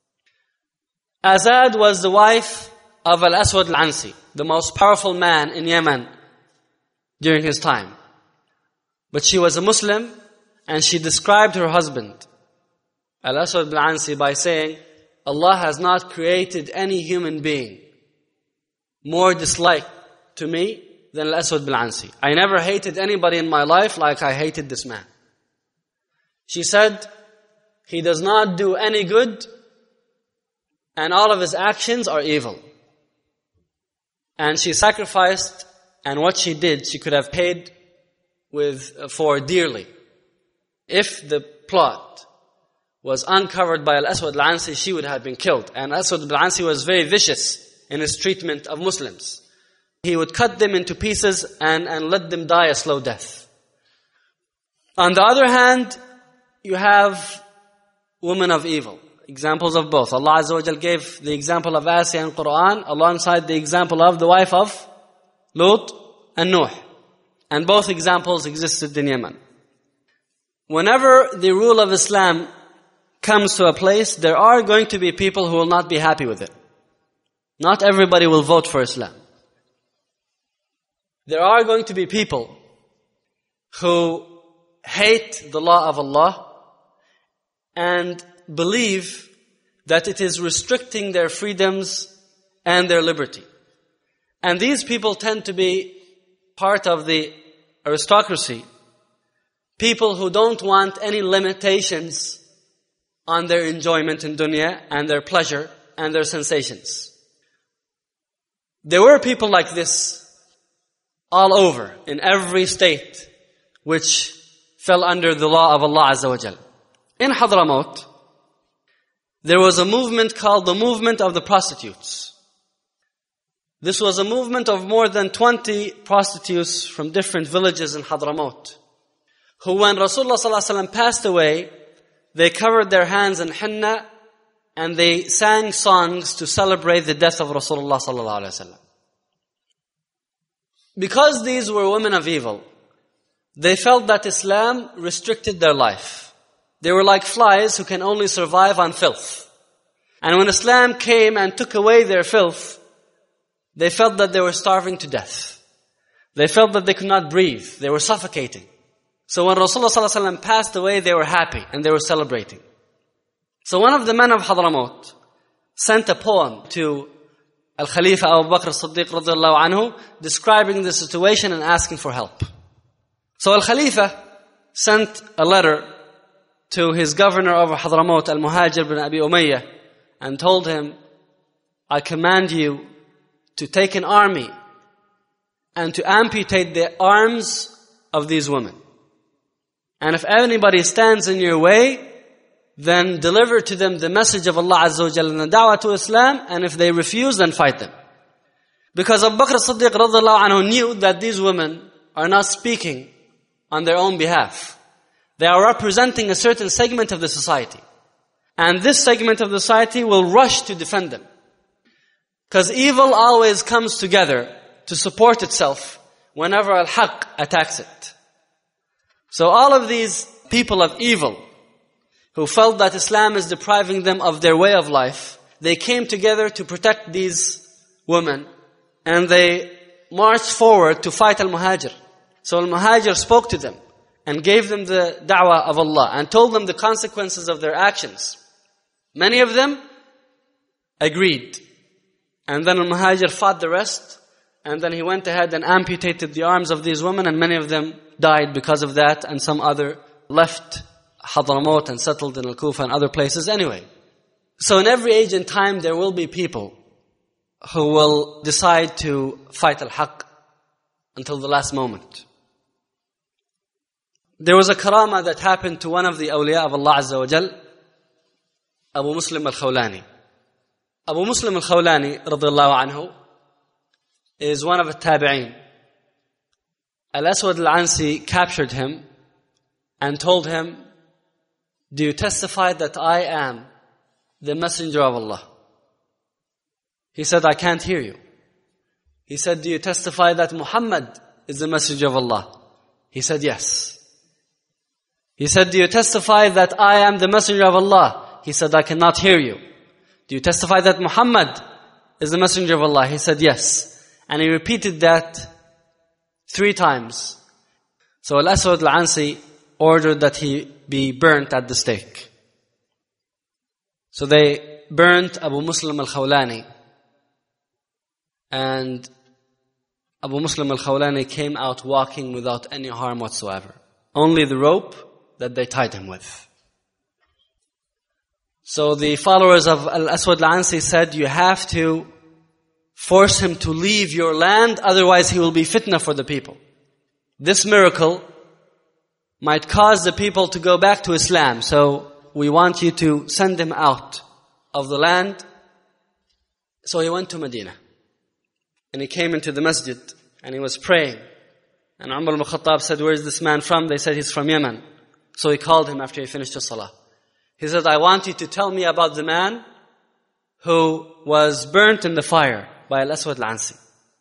Azad was the wife of Al-Aswad Al-Ansi, the most powerful man in Yemen during his time. But she was a Muslim, and she described her husband, Al-Aswad Al-Ansi, by saying, Allah has not created any human being more disliked to me than Al-Aswad Al-Ansi. I never hated anybody in my life like I hated this man. She said, he does not do any good, and all of his actions are evil. And she sacrificed, and what she did, she could have paid for dearly. If the plot was uncovered by Al-Aswad Al-Ansi, she would have been killed. And Al-Aswad Al-Ansi was very vicious in his treatment of Muslims. He would cut them into pieces and let them die a slow death. On the other hand, you have women of evil. Examples of both. Allah Azza wa Jal gave the example of Asiyah in Quran alongside the example of the wife of Lut and Nuh. And both examples existed in Yemen. Whenever the rule of Islam comes to a place, there are going to be people who will not be happy with it. Not everybody will vote for Islam. There are going to be people who hate the law of Allah and believe that it is restricting their freedoms and their liberty. And these people tend to be part of the aristocracy People who don't want any limitations on their enjoyment in dunya and their pleasure and their sensations. There were people like this all over, in every state, which fell under the law of Allah Azza wa Jal. In Hadramaut, there was a movement called the movement of the prostitutes. This was a movement of more than 20 prostitutes from different villages in Hadramaut, who when Rasulullah ﷺ passed away, they covered their hands in henna and they sang songs to celebrate the death of Rasulullah ﷺ. Because these were women of evil, they felt that Islam restricted their life. They were like flies who can only survive on filth. And when Islam came and took away their filth, they felt that they were starving to death. They felt that they could not breathe. They were suffocating. So when Rasulullah ﷺ passed away, they were happy and they were celebrating. So one of the men of Hadramaut sent a poem to Al-Khalifa Abu Bakr as-Siddiq radiyallahu anhu, describing the situation and asking for help. So Al-Khalifa sent a letter to his governor of Hadramaut, Al-Muhajir bin Abi Umayyah, and told him, I command you to take an army and to amputate the arms of these women. And if anybody stands in your way, then deliver to them the message of Allah Azza wa Jalla and the da'wah to Islam, and if they refuse, then fight them. Because Abu Bakr as-Siddiq radiyallahu anhu knew that these women are not speaking on their own behalf. They are representing a certain segment of the society. And this segment of the society will rush to defend them. Because evil always comes together to support itself whenever al-haq attacks it. So all of these people of evil who felt that Islam is depriving them of their way of life, they came together to protect these women, and they marched forward to fight Al-Muhajir. So Al-Muhajir spoke to them and gave them the da'wah of Allah and told them the consequences of their actions. Many of them agreed. And then Al-Muhajir fought the rest, and then he went ahead and amputated the arms of these women, and many of them died because of that, and some other left Hadramaut and settled in Al-Kufa and other places anyway. So in every age and time there will be people who will decide to fight Al-Haq until the last moment. There was a karama that happened to one of the awliya of Allah Azza wa Jal, Abu Muslim al-Khawlani. Abu Muslim al-Khawlani radiyallahu anhu is one of the tabi'een. Al-Aswad al-Ansi captured him and told him, do you testify that I am the messenger of Allah? He said, I can't hear you. He said, do you testify that Muhammad is the messenger of Allah? He said, yes. He said, do you testify that I am the messenger of Allah? He said, I cannot hear you. Do you testify that Muhammad is the messenger of Allah? He said, yes. And he repeated that 3 times. So Al-Aswad al-Ansi ordered that he be burnt at the stake. So they burnt Abu Muslim al-Khawlani. And Abu Muslim al-Khawlani came out walking without any harm whatsoever. Only the rope that they tied him with. So the followers of Al-Aswad al-Ansi said, you have to force him to leave your land, otherwise he will be fitna for the people. This miracle might cause the people to go back to Islam. So we want you to send him out of the land. So he went to Medina. And he came into the masjid and he was praying. And Umar ibn Khattab said, where is this man from? They said, he's from Yemen. So he called him after he finished his salah. He said, I want you to tell me about the man who was burnt in the fire by Al-Aswad al-Ansi.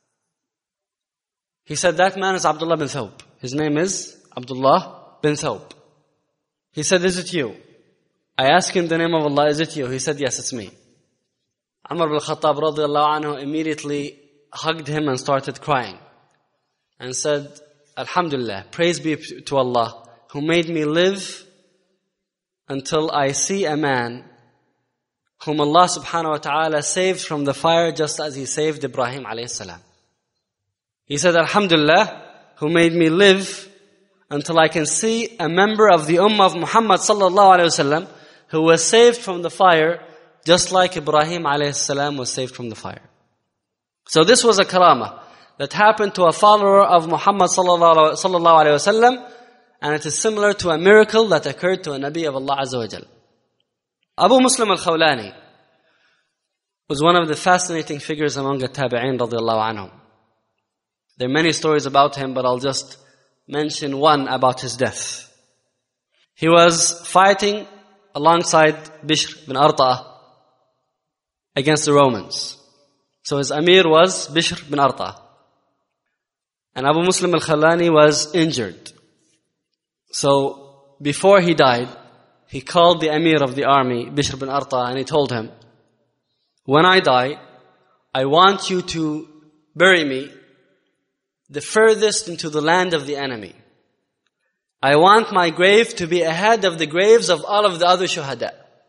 He said, that man is Abdullah bin Thawb. His name is Abdullah bin Thawb. He said, is it you? I asked him the name of Allah, is it you? He said, yes, it's me. Umar ibn Khattab radiyallahu anhu immediately hugged him and started crying. And said, Alhamdulillah, praise be to Allah, who made me live until I see a man whom Allah subhanahu wa ta'ala saved from the fire just as He saved Ibrahim alayhi salam. He said, Alhamdulillah, who made me live until I can see a member of the Ummah of Muhammad sallallahu alayhi wasallam who was saved from the fire just like Ibrahim alayhi salam was saved from the fire. So this was a karamah that happened to a follower of Muhammad sallallahu alayhi wasallam, and it is similar to a miracle that occurred to a Nabi of Allah Azza wa Jal. Abu Muslim al-Khawlani was one of the fascinating figures among the tabi'in radiallahu anhum. There are many stories about him, but I'll just mention one about his death. He was fighting alongside Bishr bin Arta'ah against the Romans. So his Amir was Bishr bin Arta'ah. And Abu Muslim al-Khawlani was injured. So before he died, he called the Amir of the army, Bishr bin Arta'ah, and he told him, when I die, I want you to bury me the furthest into the land of the enemy. I want my grave to be ahead of the graves of all of the other shuhada.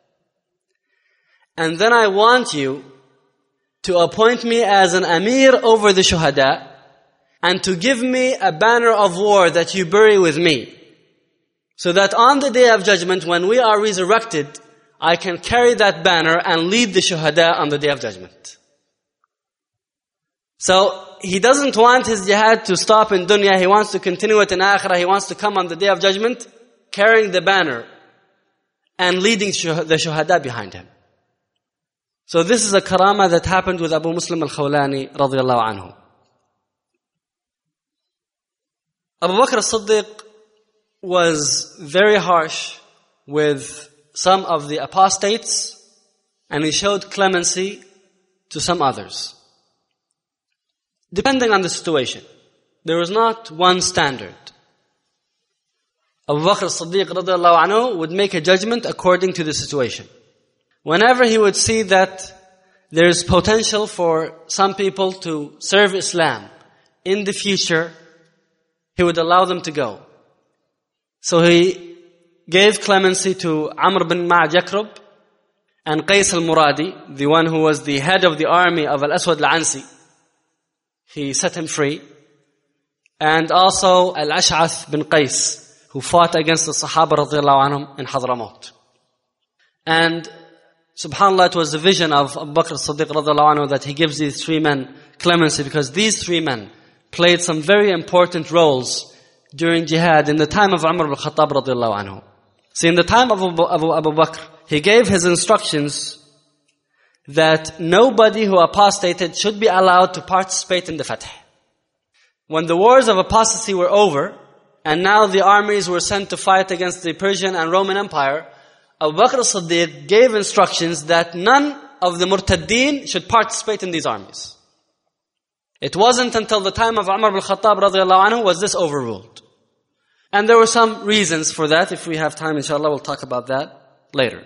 And then I want you to appoint me as an Amir over the shuhada and to give me a banner of war that you bury with me. So that on the day of judgment, when we are resurrected, I can carry that banner and lead the shuhada on the day of judgment. So he doesn't want his jihad to stop in dunya. He wants to continue it in akhirah. He wants to come on the day of judgment carrying the banner and leading the shuhada behind him. So this is a karama that happened with Abu Muslim al-Khawlani radiyallahu anhu. Abu Bakr as-Siddiq was very harsh with some of the apostates, and he showed clemency to some others, depending on the situation. There was not one standard. Abu Bakr as-Siddiq radiyallahu anhu would make a judgment according to the situation. Whenever he would see that there is potential for some people to serve Islam in the future, he would allow them to go. So he gave clemency to Amr bin Ma'ad Yakrub and Qais al-Muradi, the one who was the head of the army of Al-Aswad al-Ansi. He set him free. And also Al-Ash'ath bin Qais, who fought against the Sahaba radiyallahu anhum in Hadramaut. And subhanAllah, it was the vision of Abu Bakr as-Siddiq radiyallahu anhu that he gives these three men clemency, because these three men played some very important roles during jihad in the time of Umar ibn Khattab radiyallahu anhu. See, in the time of Abu Bakr, he gave his instructions that nobody who apostated should be allowed to participate in the Fath. When the wars of apostasy were over, and now the armies were sent to fight against the Persian and Roman Empire, Abu Bakr as-Siddiq gave instructions that none of the murtaddeen should participate in these armies. It wasn't until the time of Umar ibn Khattab radiyallahu anhu was this overruled. And there were some reasons for that. If we have time, inshallah, we'll talk about that later.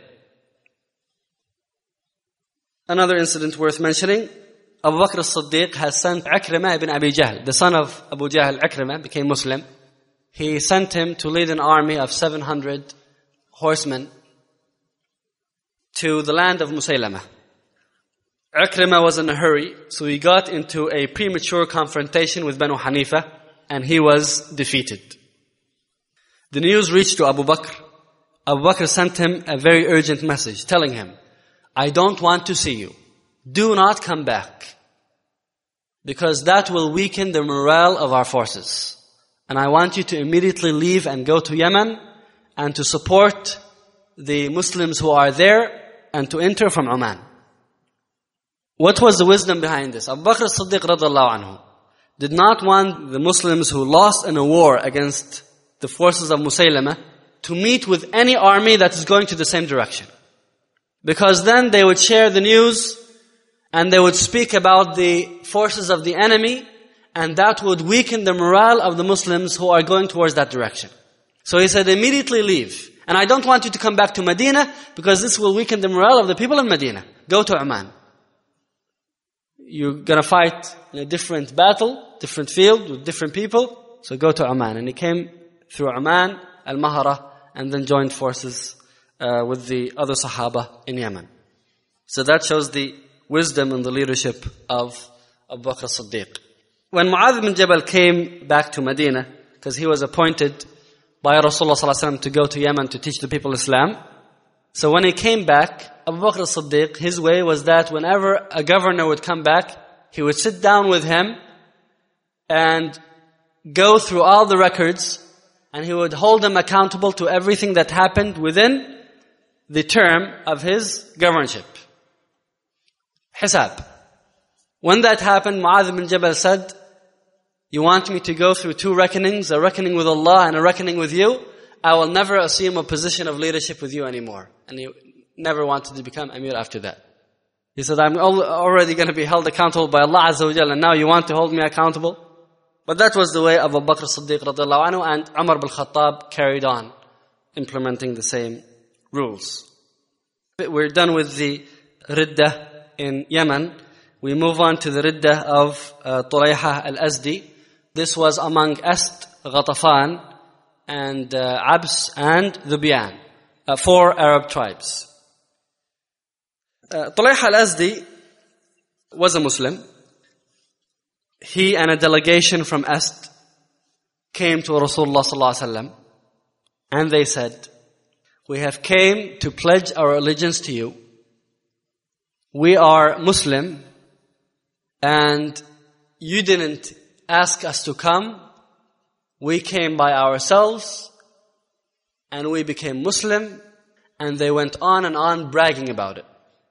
Another incident worth mentioning, Abu Bakr as-Siddiq has sent Ikrimah ibn Abi Jahl, the son of Abu Jahl. Ikrimah became Muslim. He sent him to lead an army of 700 horsemen to the land of Musaylamah. Ikrimah was in a hurry, so he got into a premature confrontation with Banu Hanifa, and he was defeated. The news reached to Abu Bakr. Abu Bakr sent him a very urgent message telling him, I don't want to see you. Do not come back, because that will weaken the morale of our forces. And I want you to immediately leave and go to Yemen and to support the Muslims who are there and to enter from Oman. What was the wisdom behind this? Abu Bakr as-Siddiq radiyallahu anhu did not want the Muslims who lost in a war against the forces of Musaylamah to meet with any army that is going to the same direction. Because then they would share the news and they would speak about the forces of the enemy, and that would weaken the morale of the Muslims who are going towards that direction. So he said, immediately leave. And I don't want you to come back to Medina, because this will weaken the morale of the people in Medina. Go to Oman. You're going to fight in a different battle, different field, with different people. So go to Oman. And he came through Oman, Al-Mahara, and then joined forces with the other Sahaba in Yemen. So that shows the wisdom and the leadership of Abu Bakr as-Siddiq. When Mu'adh bin Jabal came back to Medina, because he was appointed by Rasulullah ﷺ to go to Yemen to teach the people Islam. So when he came back, Abu Bakr as-Siddiq, his way was that whenever a governor would come back, he would sit down with him and go through all the records, and he would hold him accountable to everything that happened within the term of his governorship. Hisab. When that happened, Mu'adh bin Jabal said, you want me to go through two reckonings, a reckoning with Allah and a reckoning with you? I will never assume a position of leadership with you anymore. And he never wanted to become Amir after that. He said, I'm already going to be held accountable by Allah Azza wa Jalla, and now you want to hold me accountable? But that was the way of Abu Bakr as-Siddiq radiallahu anhu, and Umar bin Khattab carried on implementing the same rules. We're done with the Riddah in Yemen. We move on to the Riddah of Tulayha al-Azdi. This was among Asd, Ghatafan, and Abs and Dhubiyan, 4 Arab tribes. Tulayha al-Azdi was a Muslim. He and a delegation from Asd came to Rasulullah sallallahu alaihi wasallam, and they said, we have came to pledge our allegiance to you. We are Muslim, and you didn't ask us to come. We came by ourselves, and we became Muslim, and they went on and on bragging about it.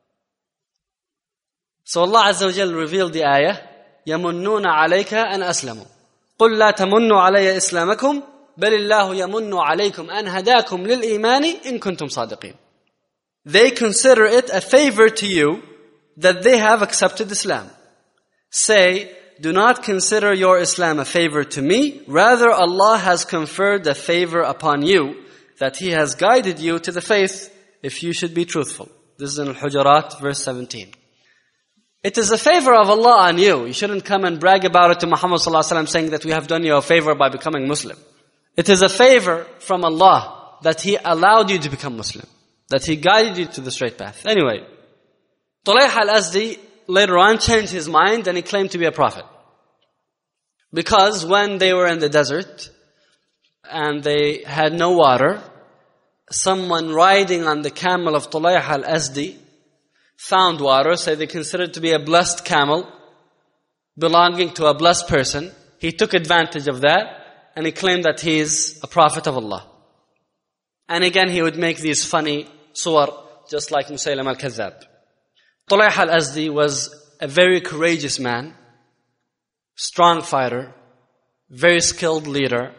So Allah Azza wa Jalla revealed the ayah, يَمُنُّونَ عَلَيْكَ أَنْ أَسْلَمُوا قُلْ لَا تَمُنُّوا عَلَيَّ إِسْلَامَكُمْ بَلِ اللَّهُ يَمُنُّ عَلَيْكُمْ أَنْ هَدَاكُمْ لِلْإِيمَانِ إِن كُنْتُمْ صَادِقِينَ. They consider it a favor to you that they have accepted Islam. Say, do not consider your Islam a favor to me. Rather, Allah has conferred a favor upon you, that He has guided you to the faith, if you should be truthful. This is in Al-Hujurat, verse 17. It is a favor of Allah on you. You shouldn't come and brag about it to Muhammad sallallahu alaihi wasallam, saying that we have done you a favor by becoming Muslim. It is a favor from Allah that He allowed you to become Muslim, that He guided you to the straight path. Anyway, Tulayha al-Azdi later on changed his mind and he claimed to be a prophet. Because when they were in the desert and they had no water, someone riding on the camel of Tulayha al-Azdi found water, so they considered to be a blessed camel belonging to a blessed person. He took advantage of that and he claimed that he is a prophet of Allah. And again he would make these funny suwar, just like Musaylim al-Kazzab. Tulayha al-Azdi was a very courageous man, strong fighter, very skilled leader.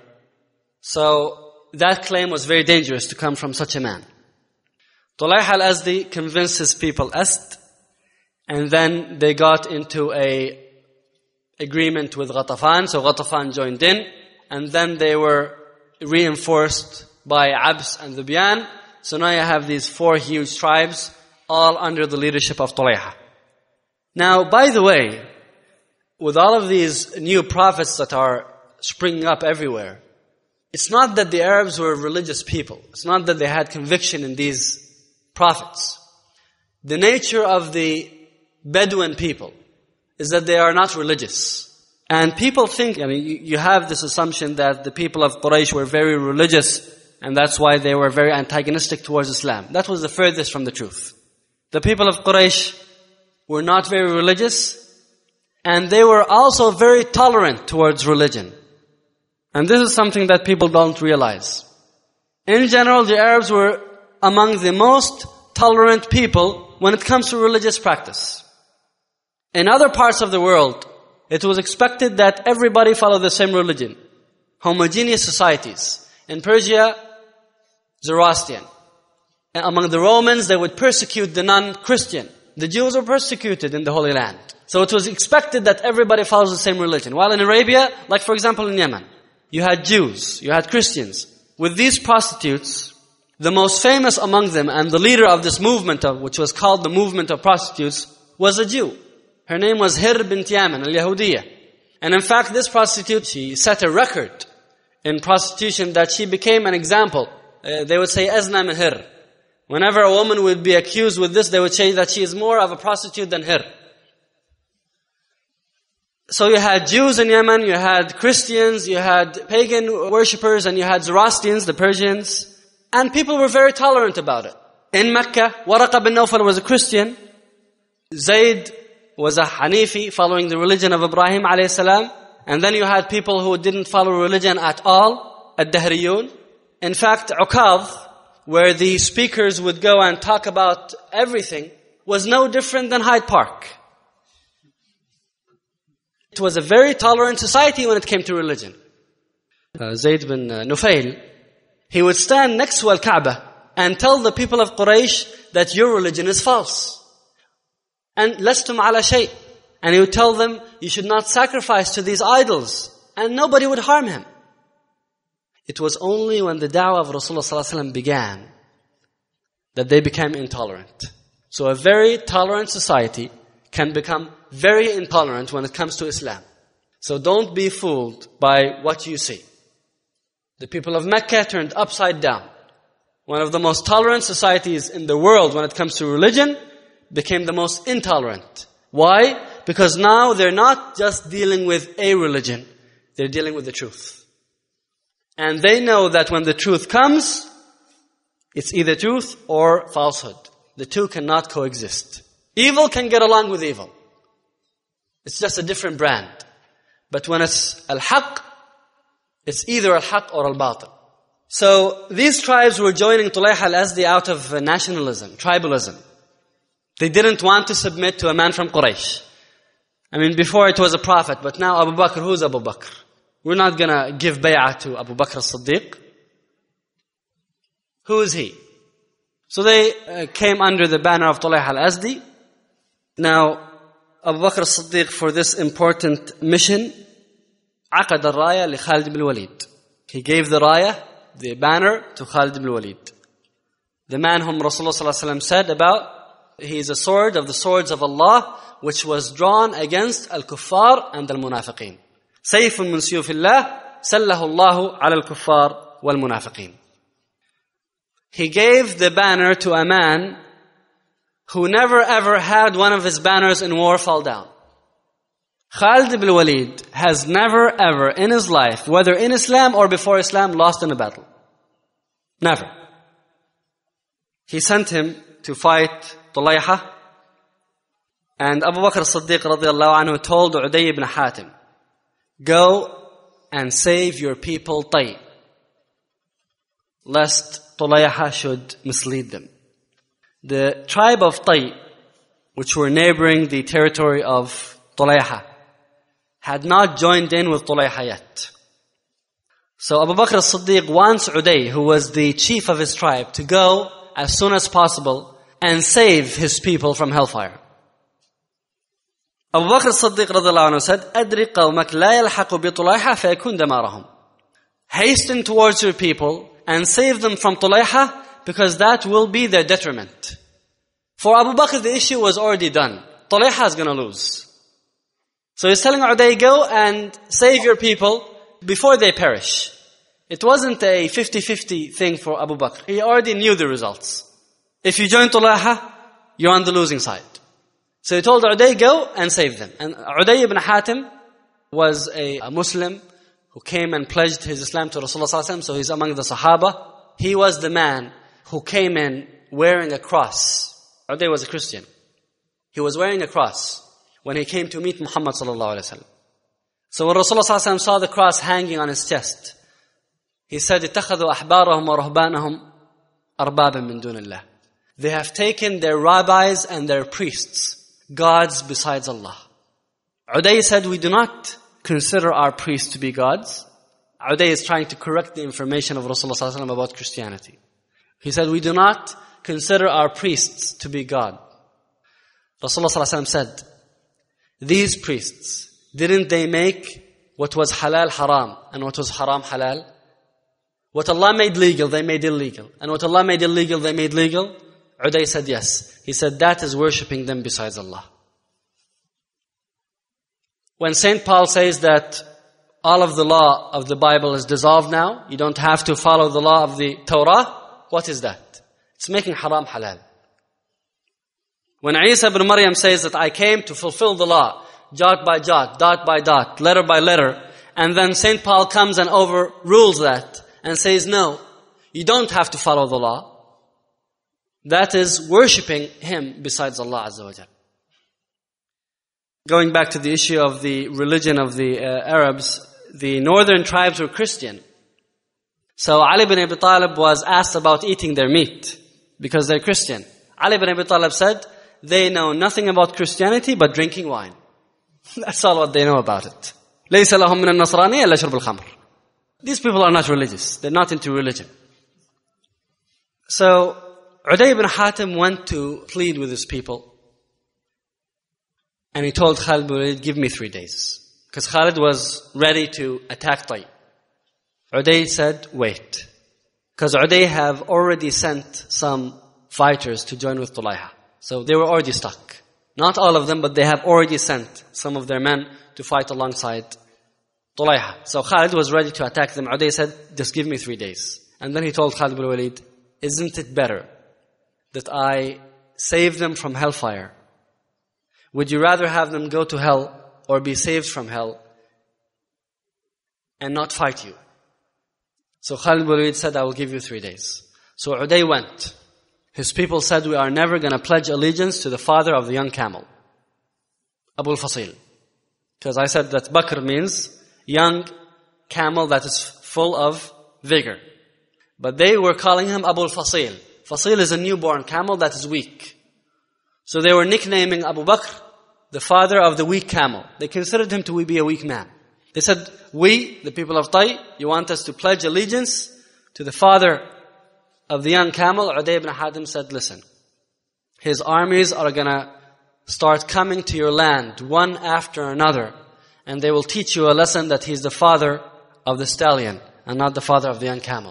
So that claim was very dangerous to come from such a man. Tulayha al-Azdi convinced his people Asd, and then they got into a agreement with Ghatafan, so Ghatafan joined in, and then they were reinforced by Abs and Dhubiyan. So now you have these 4 huge tribes, all under the leadership of Tulayha. Now, by the way, with all of these new prophets that are springing up everywhere, it's not that the Arabs were religious people. It's not that they had conviction in these prophets. The nature of the Bedouin people is that they are not religious. And people think, you have this assumption that the people of Quraysh were very religious, and that's why they were very antagonistic towards Islam. That was the furthest from the truth. The people of Quraysh were not very religious, and they were also very tolerant towards religion. And this is something that people don't realize. In general, the Arabs were among the most tolerant people when it comes to religious practice. In other parts of the world, it was expected that everybody follow the same religion. Homogeneous societies. In Persia, Zoroastrian. And among the Romans, they would persecute the non-Christian. The Jews were persecuted in the Holy Land. So it was expected that everybody follows the same religion. While in Arabia, like for example in Yemen, you had Jews, you had Christians. With these prostitutes, the most famous among them and the leader of this movement, which was called the movement of prostitutes, was a Jew. Her name was Hir bint Yaman al-Yahudiyya. And in fact, this prostitute, she set a record in prostitution that she became an example. They would say, Azna min Hir. Whenever a woman would be accused with this, they would say that she is more of a prostitute than Hir. So you had Jews in Yemen, you had Christians, you had pagan worshippers, and you had Zoroastrians, the Persians. And people were very tolerant about it. In Mecca, Waraqa bin Nawfal was a Christian. Zayd was a Hanifi, following the religion of Ibrahim alayhi salam. And then you had people who didn't follow religion at all, Ad-Dahriyun. In fact, Uqadh, where the speakers would go and talk about everything, was no different than Hyde Park. It was a very tolerant society when it came to religion. Zayd bin Nufail, he would stand next to Al-Kaaba and tell the people of Quraysh that your religion is false. And lastum ala shay. And he would tell them, you should not sacrifice to these idols. And nobody would harm him. It was only when the da'wah of Rasulullah ﷺ began that they became intolerant. So a very tolerant society can become very intolerant when it comes to Islam. So don't be fooled by what you see. The people of Mecca turned upside down. One of the most tolerant societies in the world when it comes to religion became the most intolerant. Why? Because now they're not just dealing with a religion, they're dealing with the truth. And they know that when the truth comes, it's either truth or falsehood. The two cannot coexist. Evil can get along with evil. It's just a different brand. But when it's al-haq, it's either al-haq or al-batil. So these tribes were joining Tulayha al-Azdi out of nationalism, tribalism. They didn't want to submit to a man from Quraysh. I mean, before it was a prophet, but now Abu Bakr, who's Abu Bakr? We're not going to give bay'ah to Abu Bakr as-Siddiq. Who is he? So they came under the banner of Tulayha al-Azdi. Now, Abu Bakr as-Siddiq, for this important mission, عقد الراية لخالد بن الوليد. He gave the raya, the banner, to Khalid ibn Walid. The man whom Rasulullah ﷺ said about, he is a sword of the swords of Allah, which was drawn against al-kuffar and al-munafiqeen. سيف من سيوف الله سله الله على الكفار والمنافقين. He gave the banner to a man who never ever had one of his banners in war fall down. Khalid ibn Walid has never ever in his life, whether in Islam or before Islam, lost in a battle. Never. He sent him to fight Tulayha. And Abu Bakr as-Siddiq radiallahu anhu told Uday ibn Hatim, go and save your people Tay, lest Tulayha should mislead them. The tribe of Tay, which were neighboring the territory of Tulayha, had not joined in with Tulayha yet. So Abu Bakr as-Siddiq wants Uday, who was the chief of his tribe, to go as soon as possible and save his people from hellfire. Abu Bakr as-Siddiq radhiallahu anhu said, أَدْرِ قَوْمَكْ لَا يَلْحَقُ بِطُلَيْحَ فَيَكُنْ دَمَارَهُم. Hasten towards your people and save them from Tulayha, because that will be their detriment. For Abu Bakr, the issue was already done. Tulayha is going to lose. So he's telling Uday, go and save your people before they perish. It wasn't a 50-50 thing for Abu Bakr. He already knew the results. If you join Tulayha, you're on the losing side. So he told Uday, go and save them. And Uday ibn Hatim was a Muslim who came and pledged his Islam to Rasulullah ﷺ, so he's among the Sahaba. He was the man who came in wearing a cross. Uday was a Christian. He was wearing a cross when he came to meet Muhammad ﷺ. So when Rasulullah ﷺ saw the cross hanging on his chest, he said, اتخذوا أحبارهم ورهبانهم أربابا من دون الله. They have taken their rabbis and their priests gods besides Allah. Uday said, we do not consider our priests to be gods. Uday is trying to correct the information of Rasulullah ﷺ about Christianity. He said, we do not consider our priests to be God. Rasulullah ﷺ said, these priests, didn't they make what was halal haram and what was haram halal? What Allah made legal, they made illegal. And what Allah made illegal, they made legal? Uday said yes. He said that is worshipping them besides Allah. When St. Paul says that all of the law of the Bible is dissolved now, you don't have to follow the law of the Torah, what is that? It's making haram halal. When Isa ibn Maryam says that I came to fulfill the law, jot by jot, dot by dot, letter by letter. And then St. Paul comes and overrules that and says, no, you don't have to follow the law. That is worshipping him besides Allah Azza wa Jal. Going back to the issue of the religion of the Arabs, the northern tribes were Christian. So Ali bin Abi Talib was asked about eating their meat because they're Christian. Ali bin Abi Talib said, they know nothing about Christianity but drinking wine. That's all what they know about it. لَيْسَ لَهُم مِّنَ النَّصْرَانِيَّةِ إِلَّا شُرْبُ الْخَمْرِ. These people are not religious. They're not into religion. So, Uday ibn Hatim went to plead with his people. And he told Khalid ibn Walid, give me 3 days. Because Khalid was ready to attack Tayyib. Uday said, wait. Because Uday have already sent some fighters to join with Tulayha. So they were already stuck. Not all of them, but they have already sent some of their men to fight alongside Tulayha. So Khalid was ready to attack them. Uday said, just give me 3 days. And then he told Khalid ibn Walid, isn't it better that I save them from hellfire? Would you rather have them go to hell or be saved from hell and not fight you? So Khalid ibn Walid said, I will give you 3 days. So Uday went. His people said, we are never going to pledge allegiance to the father of the young camel, Abu al-Fasil. Because I said that Bakr means young camel that is full of vigor. But they were calling him Abu al-Fasil. Fasil is a newborn camel that is weak. So they were nicknaming Abu Bakr, the father of the weak camel. They considered him to be a weak man. They said, we, the people of Tay, you want us to pledge allegiance to the father of the young camel? Uday ibn Hatim said, listen, his armies are going to start coming to your land one after another, and they will teach you a lesson that he's the father of the stallion and not the father of the young camel.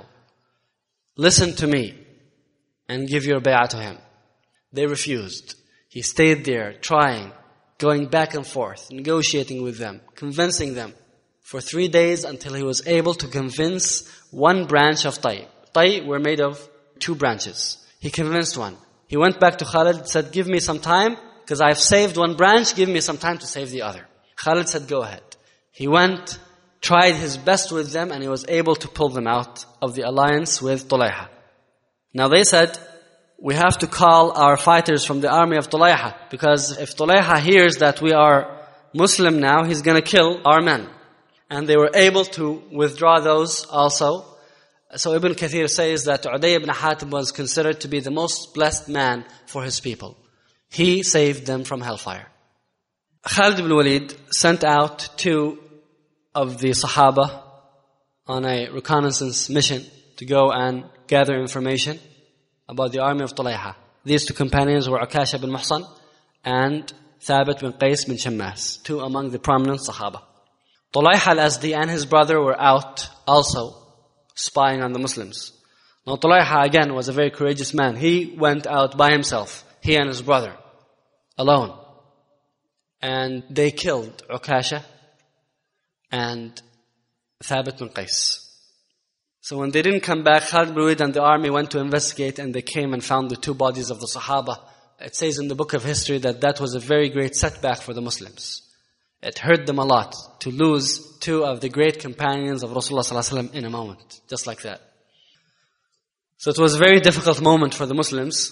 Listen to me and give your bay'ah to him. They refused. He stayed there trying, going back and forth, negotiating with them, convincing them for 3 days until he was able to convince one branch of Tay. Tay were made of 2 branches. He convinced one. He went back to Khalid, said, give me some time, because I've saved one branch, give me some time to save the other. Khalid said, go ahead. He went, tried his best with them, and he was able to pull them out of the alliance with Tulayha. Now they said, we have to call our fighters from the army of Tulayha, because if Tulayha hears that we are Muslim now, he's going to kill our men. And they were able to withdraw those also. So Ibn Kathir says that Uday ibn Hatim was considered to be the most blessed man for his people. He saved them from hellfire. Khalid ibn Walid sent out 2 of the Sahaba on a reconnaissance mission to go and gather information about the army of Tulayha. These 2 companions were Ukasha bin Muhsan and Thabit bin Qais bin Shammas, 2 among the prominent Sahaba. Tulayha al-Azdi and his brother were out also spying on the Muslims. Now Tulayha again was a very courageous man. He went out by himself, he and his brother, alone. And they killed Ukasha and Thabit bin Qais. So when they didn't come back, Khalid ibn Walid and the army went to investigate, and they came and found the 2 bodies of the Sahaba. It says in the book of history that that was a very great setback for the Muslims. It hurt them a lot to lose 2 of the great companions of Rasulullah ﷺ in a moment, just like that. So it was a very difficult moment for the Muslims.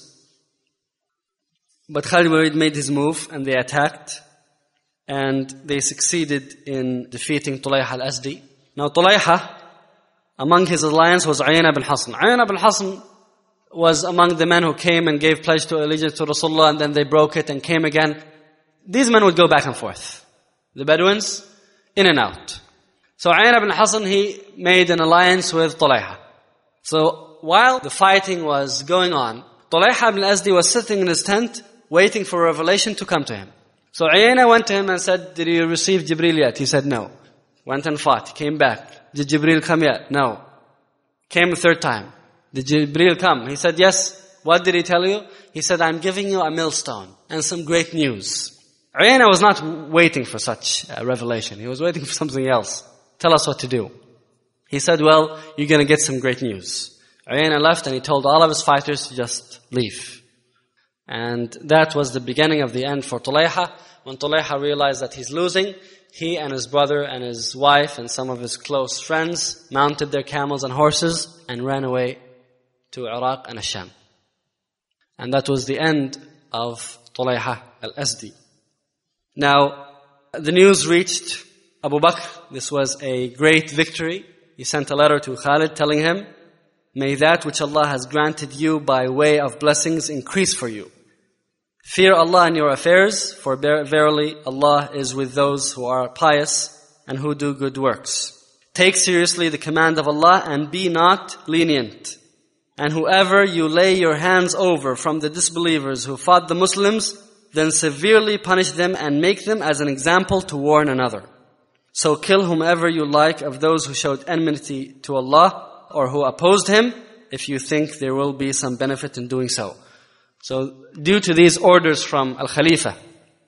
But Khalid ibn Walid made his move, and they attacked, and they succeeded in defeating Tulayha al-Azdi. Now Tulayha, among his alliance was Uyayna bin Hisn. Uyayna bin Hisn was among the men who came and gave pledge to allegiance to Rasulullah, and then they broke it and came again. These men would go back and forth. The Bedouins, in and out. So Uyayna bin Hisn, he made an alliance with Tulayha. So while the fighting was going on, Tulayha ibn Azdi was sitting in his tent, waiting for revelation to come to him. So Uyayna went to him and said, did you receive Jibreel yet? He said, no. Went and fought, came back. Did Jibreel come yet? No. Came the 3rd time. Did Jibreel come? He said, yes. What did he tell you? He said, I'm giving you a millstone and some great news. Uyayna was not waiting for such a revelation. He was waiting for something else. Tell us what to do. He said, well, you're going to get some great news. Uyayna left, and he told all of his fighters to just leave. And that was the beginning of the end for Tulayha. When Tulayha realized that he's losing, he and his brother and his wife and some of his close friends mounted their camels and horses and ran away to Iraq and Asham. And that was the end of Tulayha al-Asdi. Now, the news reached Abu Bakr. This was a great victory. He sent a letter to Khalid telling him, "May that which Allah has granted you by way of blessings increase for you. Fear Allah in your affairs, for verily Allah is with those who are pious and who do good works. Take seriously the command of Allah and be not lenient. And whoever you lay your hands over from the disbelievers who fought the Muslims, then severely punish them and make them as an example to warn another. So kill whomever you like of those who showed enmity to Allah or who opposed Him, if you think there will be some benefit in doing so." So due to these orders from Al-Khalifa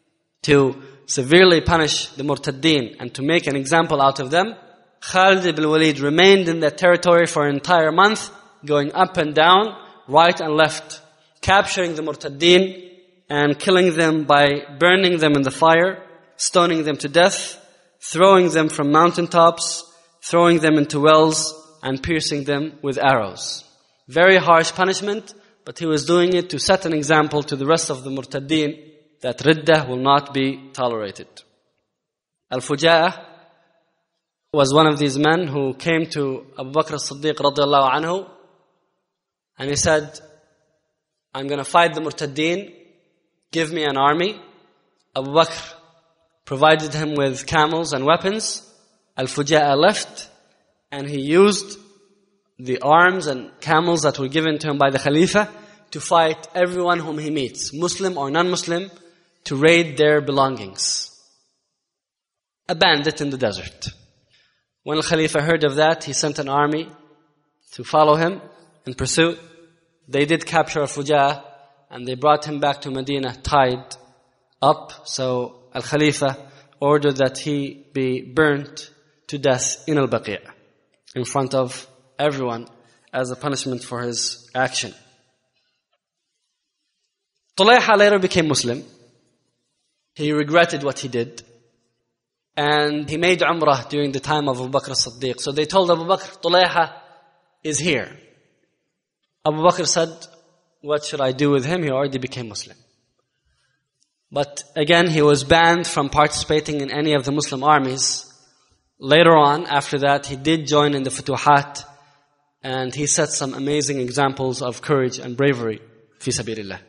to severely punish the Murtaddeen and to make an example out of them, Khalid ibn Walid remained in that territory for an entire month, going up and down, right and left, capturing the Murtaddeen and killing them by burning them in the fire, stoning them to death, throwing them from mountaintops, throwing them into wells, and piercing them with arrows. Very harsh punishment, but he was doing it to set an example to the rest of the Murtaddeen that Riddah will not be tolerated. Al-Fuja'ah was one of these men who came to Abu Bakr as-Siddiq radiallahu anhu, and he said, "I'm going to fight the Murtaddeen, give me an army." Abu Bakr provided him with camels and weapons. Al-Fuja'ah left, and he used the arms and camels that were given to him by the Khalifa to fight everyone whom he meets, Muslim or non-Muslim, to raid their belongings. A bandit in the desert. When Al-Khalifa heard of that, he sent an army to follow him in pursuit. They did capture Al-Fuja'ah, and they brought him back to Medina tied up. So Al-Khalifa ordered that he be burnt to death in Al-Baqi' in front of everyone as a punishment for his action. Tulayha later became Muslim. He regretted what he did. And he made Umrah during the time of Abu Bakr as-Siddiq. So they told Abu Bakr, "Tulayha is here." Abu Bakr said, "What should I do with him? He already became Muslim." But again, he was banned from participating in any of the Muslim armies. Later on, after that, he did join in the Futuhat, and he set some amazing examples of courage and bravery, fi sabilillah.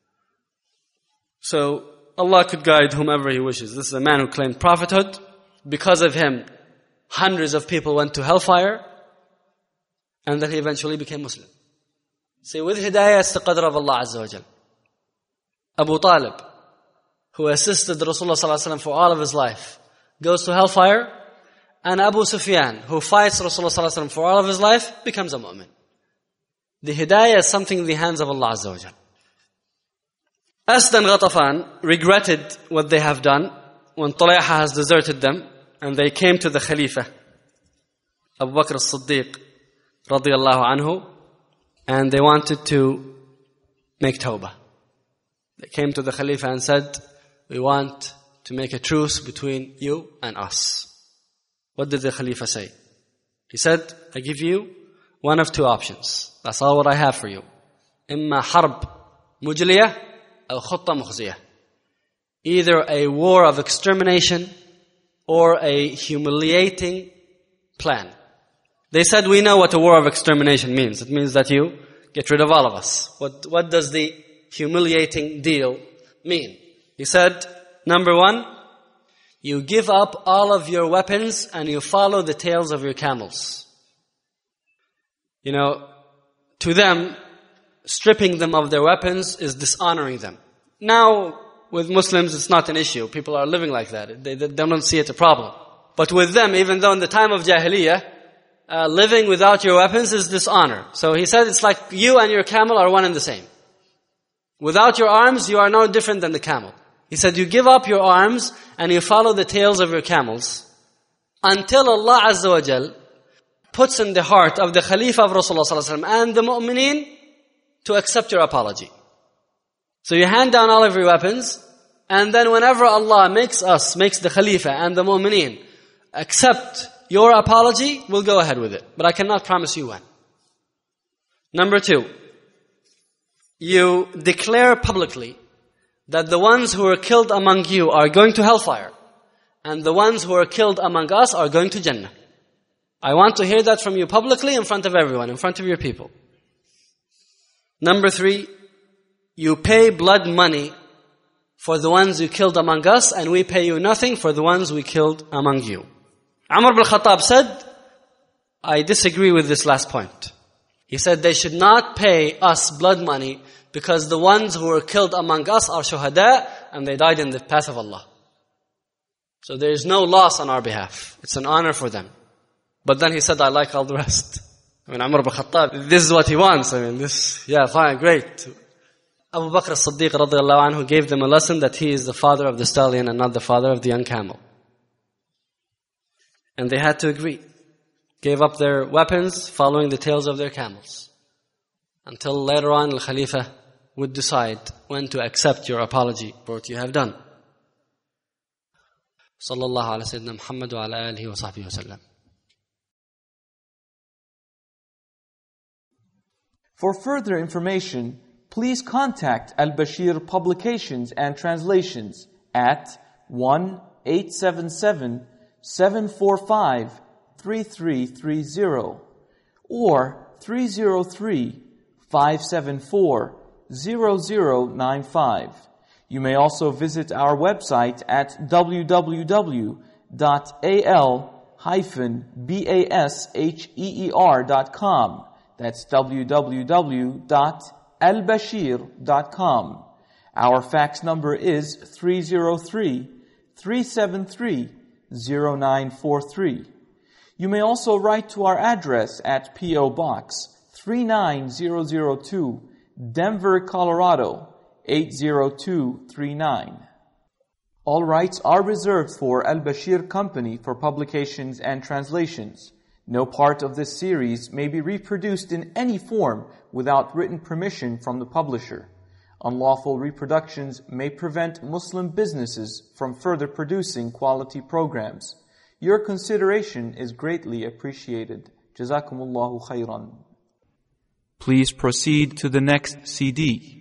So Allah could guide whomever He wishes. This is a man who claimed prophethood. Because of him, hundreds of people went to hellfire, and then he eventually became Muslim. See, with hidayah, it's the qadr of Allah Azza wa Jal. Abu Talib, who assisted Rasulullah sallallahu alaihi wasallam for all of his life, goes to hellfire, and Abu Sufyan, who fights Rasulullah sallallahu alaihi wasallam for all of his life, becomes a mu'min. The hidayah is something in the hands of Allah Azza wa Jal. Asd and Ghatafan regretted what they have done when Tulayha has deserted them, and they came to the Khalifa, Abu Bakr as-Siddiq radiyallahu anhu, and they wanted to make tawbah. They came to the Khalifa and said, "We want to make a truce between you and us." What did the Khalifa say? He said, "I give you one of two options. That's all what I have for you. إما حرب مجلية أو خطة مخزية." Either a war of extermination or a humiliating plan. They said, "We know what a war of extermination means. It means that you get rid of all of us." What does the humiliating deal mean? He said, number one, you give up all of your weapons and you follow the tails of your camels. You know, to them, stripping them of their weapons is dishonoring them. Now, with Muslims, it's not an issue. People are living like that. They don't see it a problem. But with them, even though in the time of Jahiliyyah, living without your weapons is dishonor. So he said it's like you and your camel are one and the same. Without your arms, you are no different than the camel. He said you give up your arms and you follow the tails of your camels until Allah Azza wa Jal puts in the heart of the Khalifa of Rasulullah sallallahu alaihi wasallam and the mu'mineen to accept your apology. So you hand down all of your weapons, and then whenever Allah makes the Khalifa and the Mu'mineen accept your apology, we'll go ahead with it. But I cannot promise you when. Number 2, you declare publicly that the ones who are killed among you are going to hellfire, and the ones who are killed among us are going to Jannah. I want to hear that from you publicly in front of everyone, in front of your people. Number 3, you pay blood money for the ones you killed among us, and we pay you nothing for the ones we killed among you. Umar ibn Khattab said, I disagree with this last point. He said they should not pay us blood money because the ones who were killed among us are shuhada and they died in the path of Allah. So there is no loss on our behalf. It's an honor for them. But then he said, I like all the rest. Umar ibn Khattab, this is what he wants. Fine, great. Abu Bakr as-Siddiq radiallahu anhu gave them a lesson that he is the father of the stallion and not the father of the young camel. And they had to agree. Gave up their weapons, following the tails of their camels. Until later on, the Khalifa would decide when to accept your apology for what you have done. Sallallahu ala Sayyidina Muhammad wa ala alihi wa sahbihi wa sallam. For further information, please contact Al-Bashir Publications and Translations at 1-877-745-3330 or 303-574-0095. You may also visit our website at www.al-basheer.com. That's www.albashir.com. Our fax number is 303-373-0943. You may also write to our address at P.O. Box 39002, Denver, Colorado 80239. All rights are reserved for Al-Bashir Company for publications and translations. No part of this series may be reproduced in any form without written permission from the publisher. Unlawful reproductions may prevent Muslim businesses from further producing quality programs. Your consideration is greatly appreciated. Jazakumullahu khairan. Please proceed to the next CD.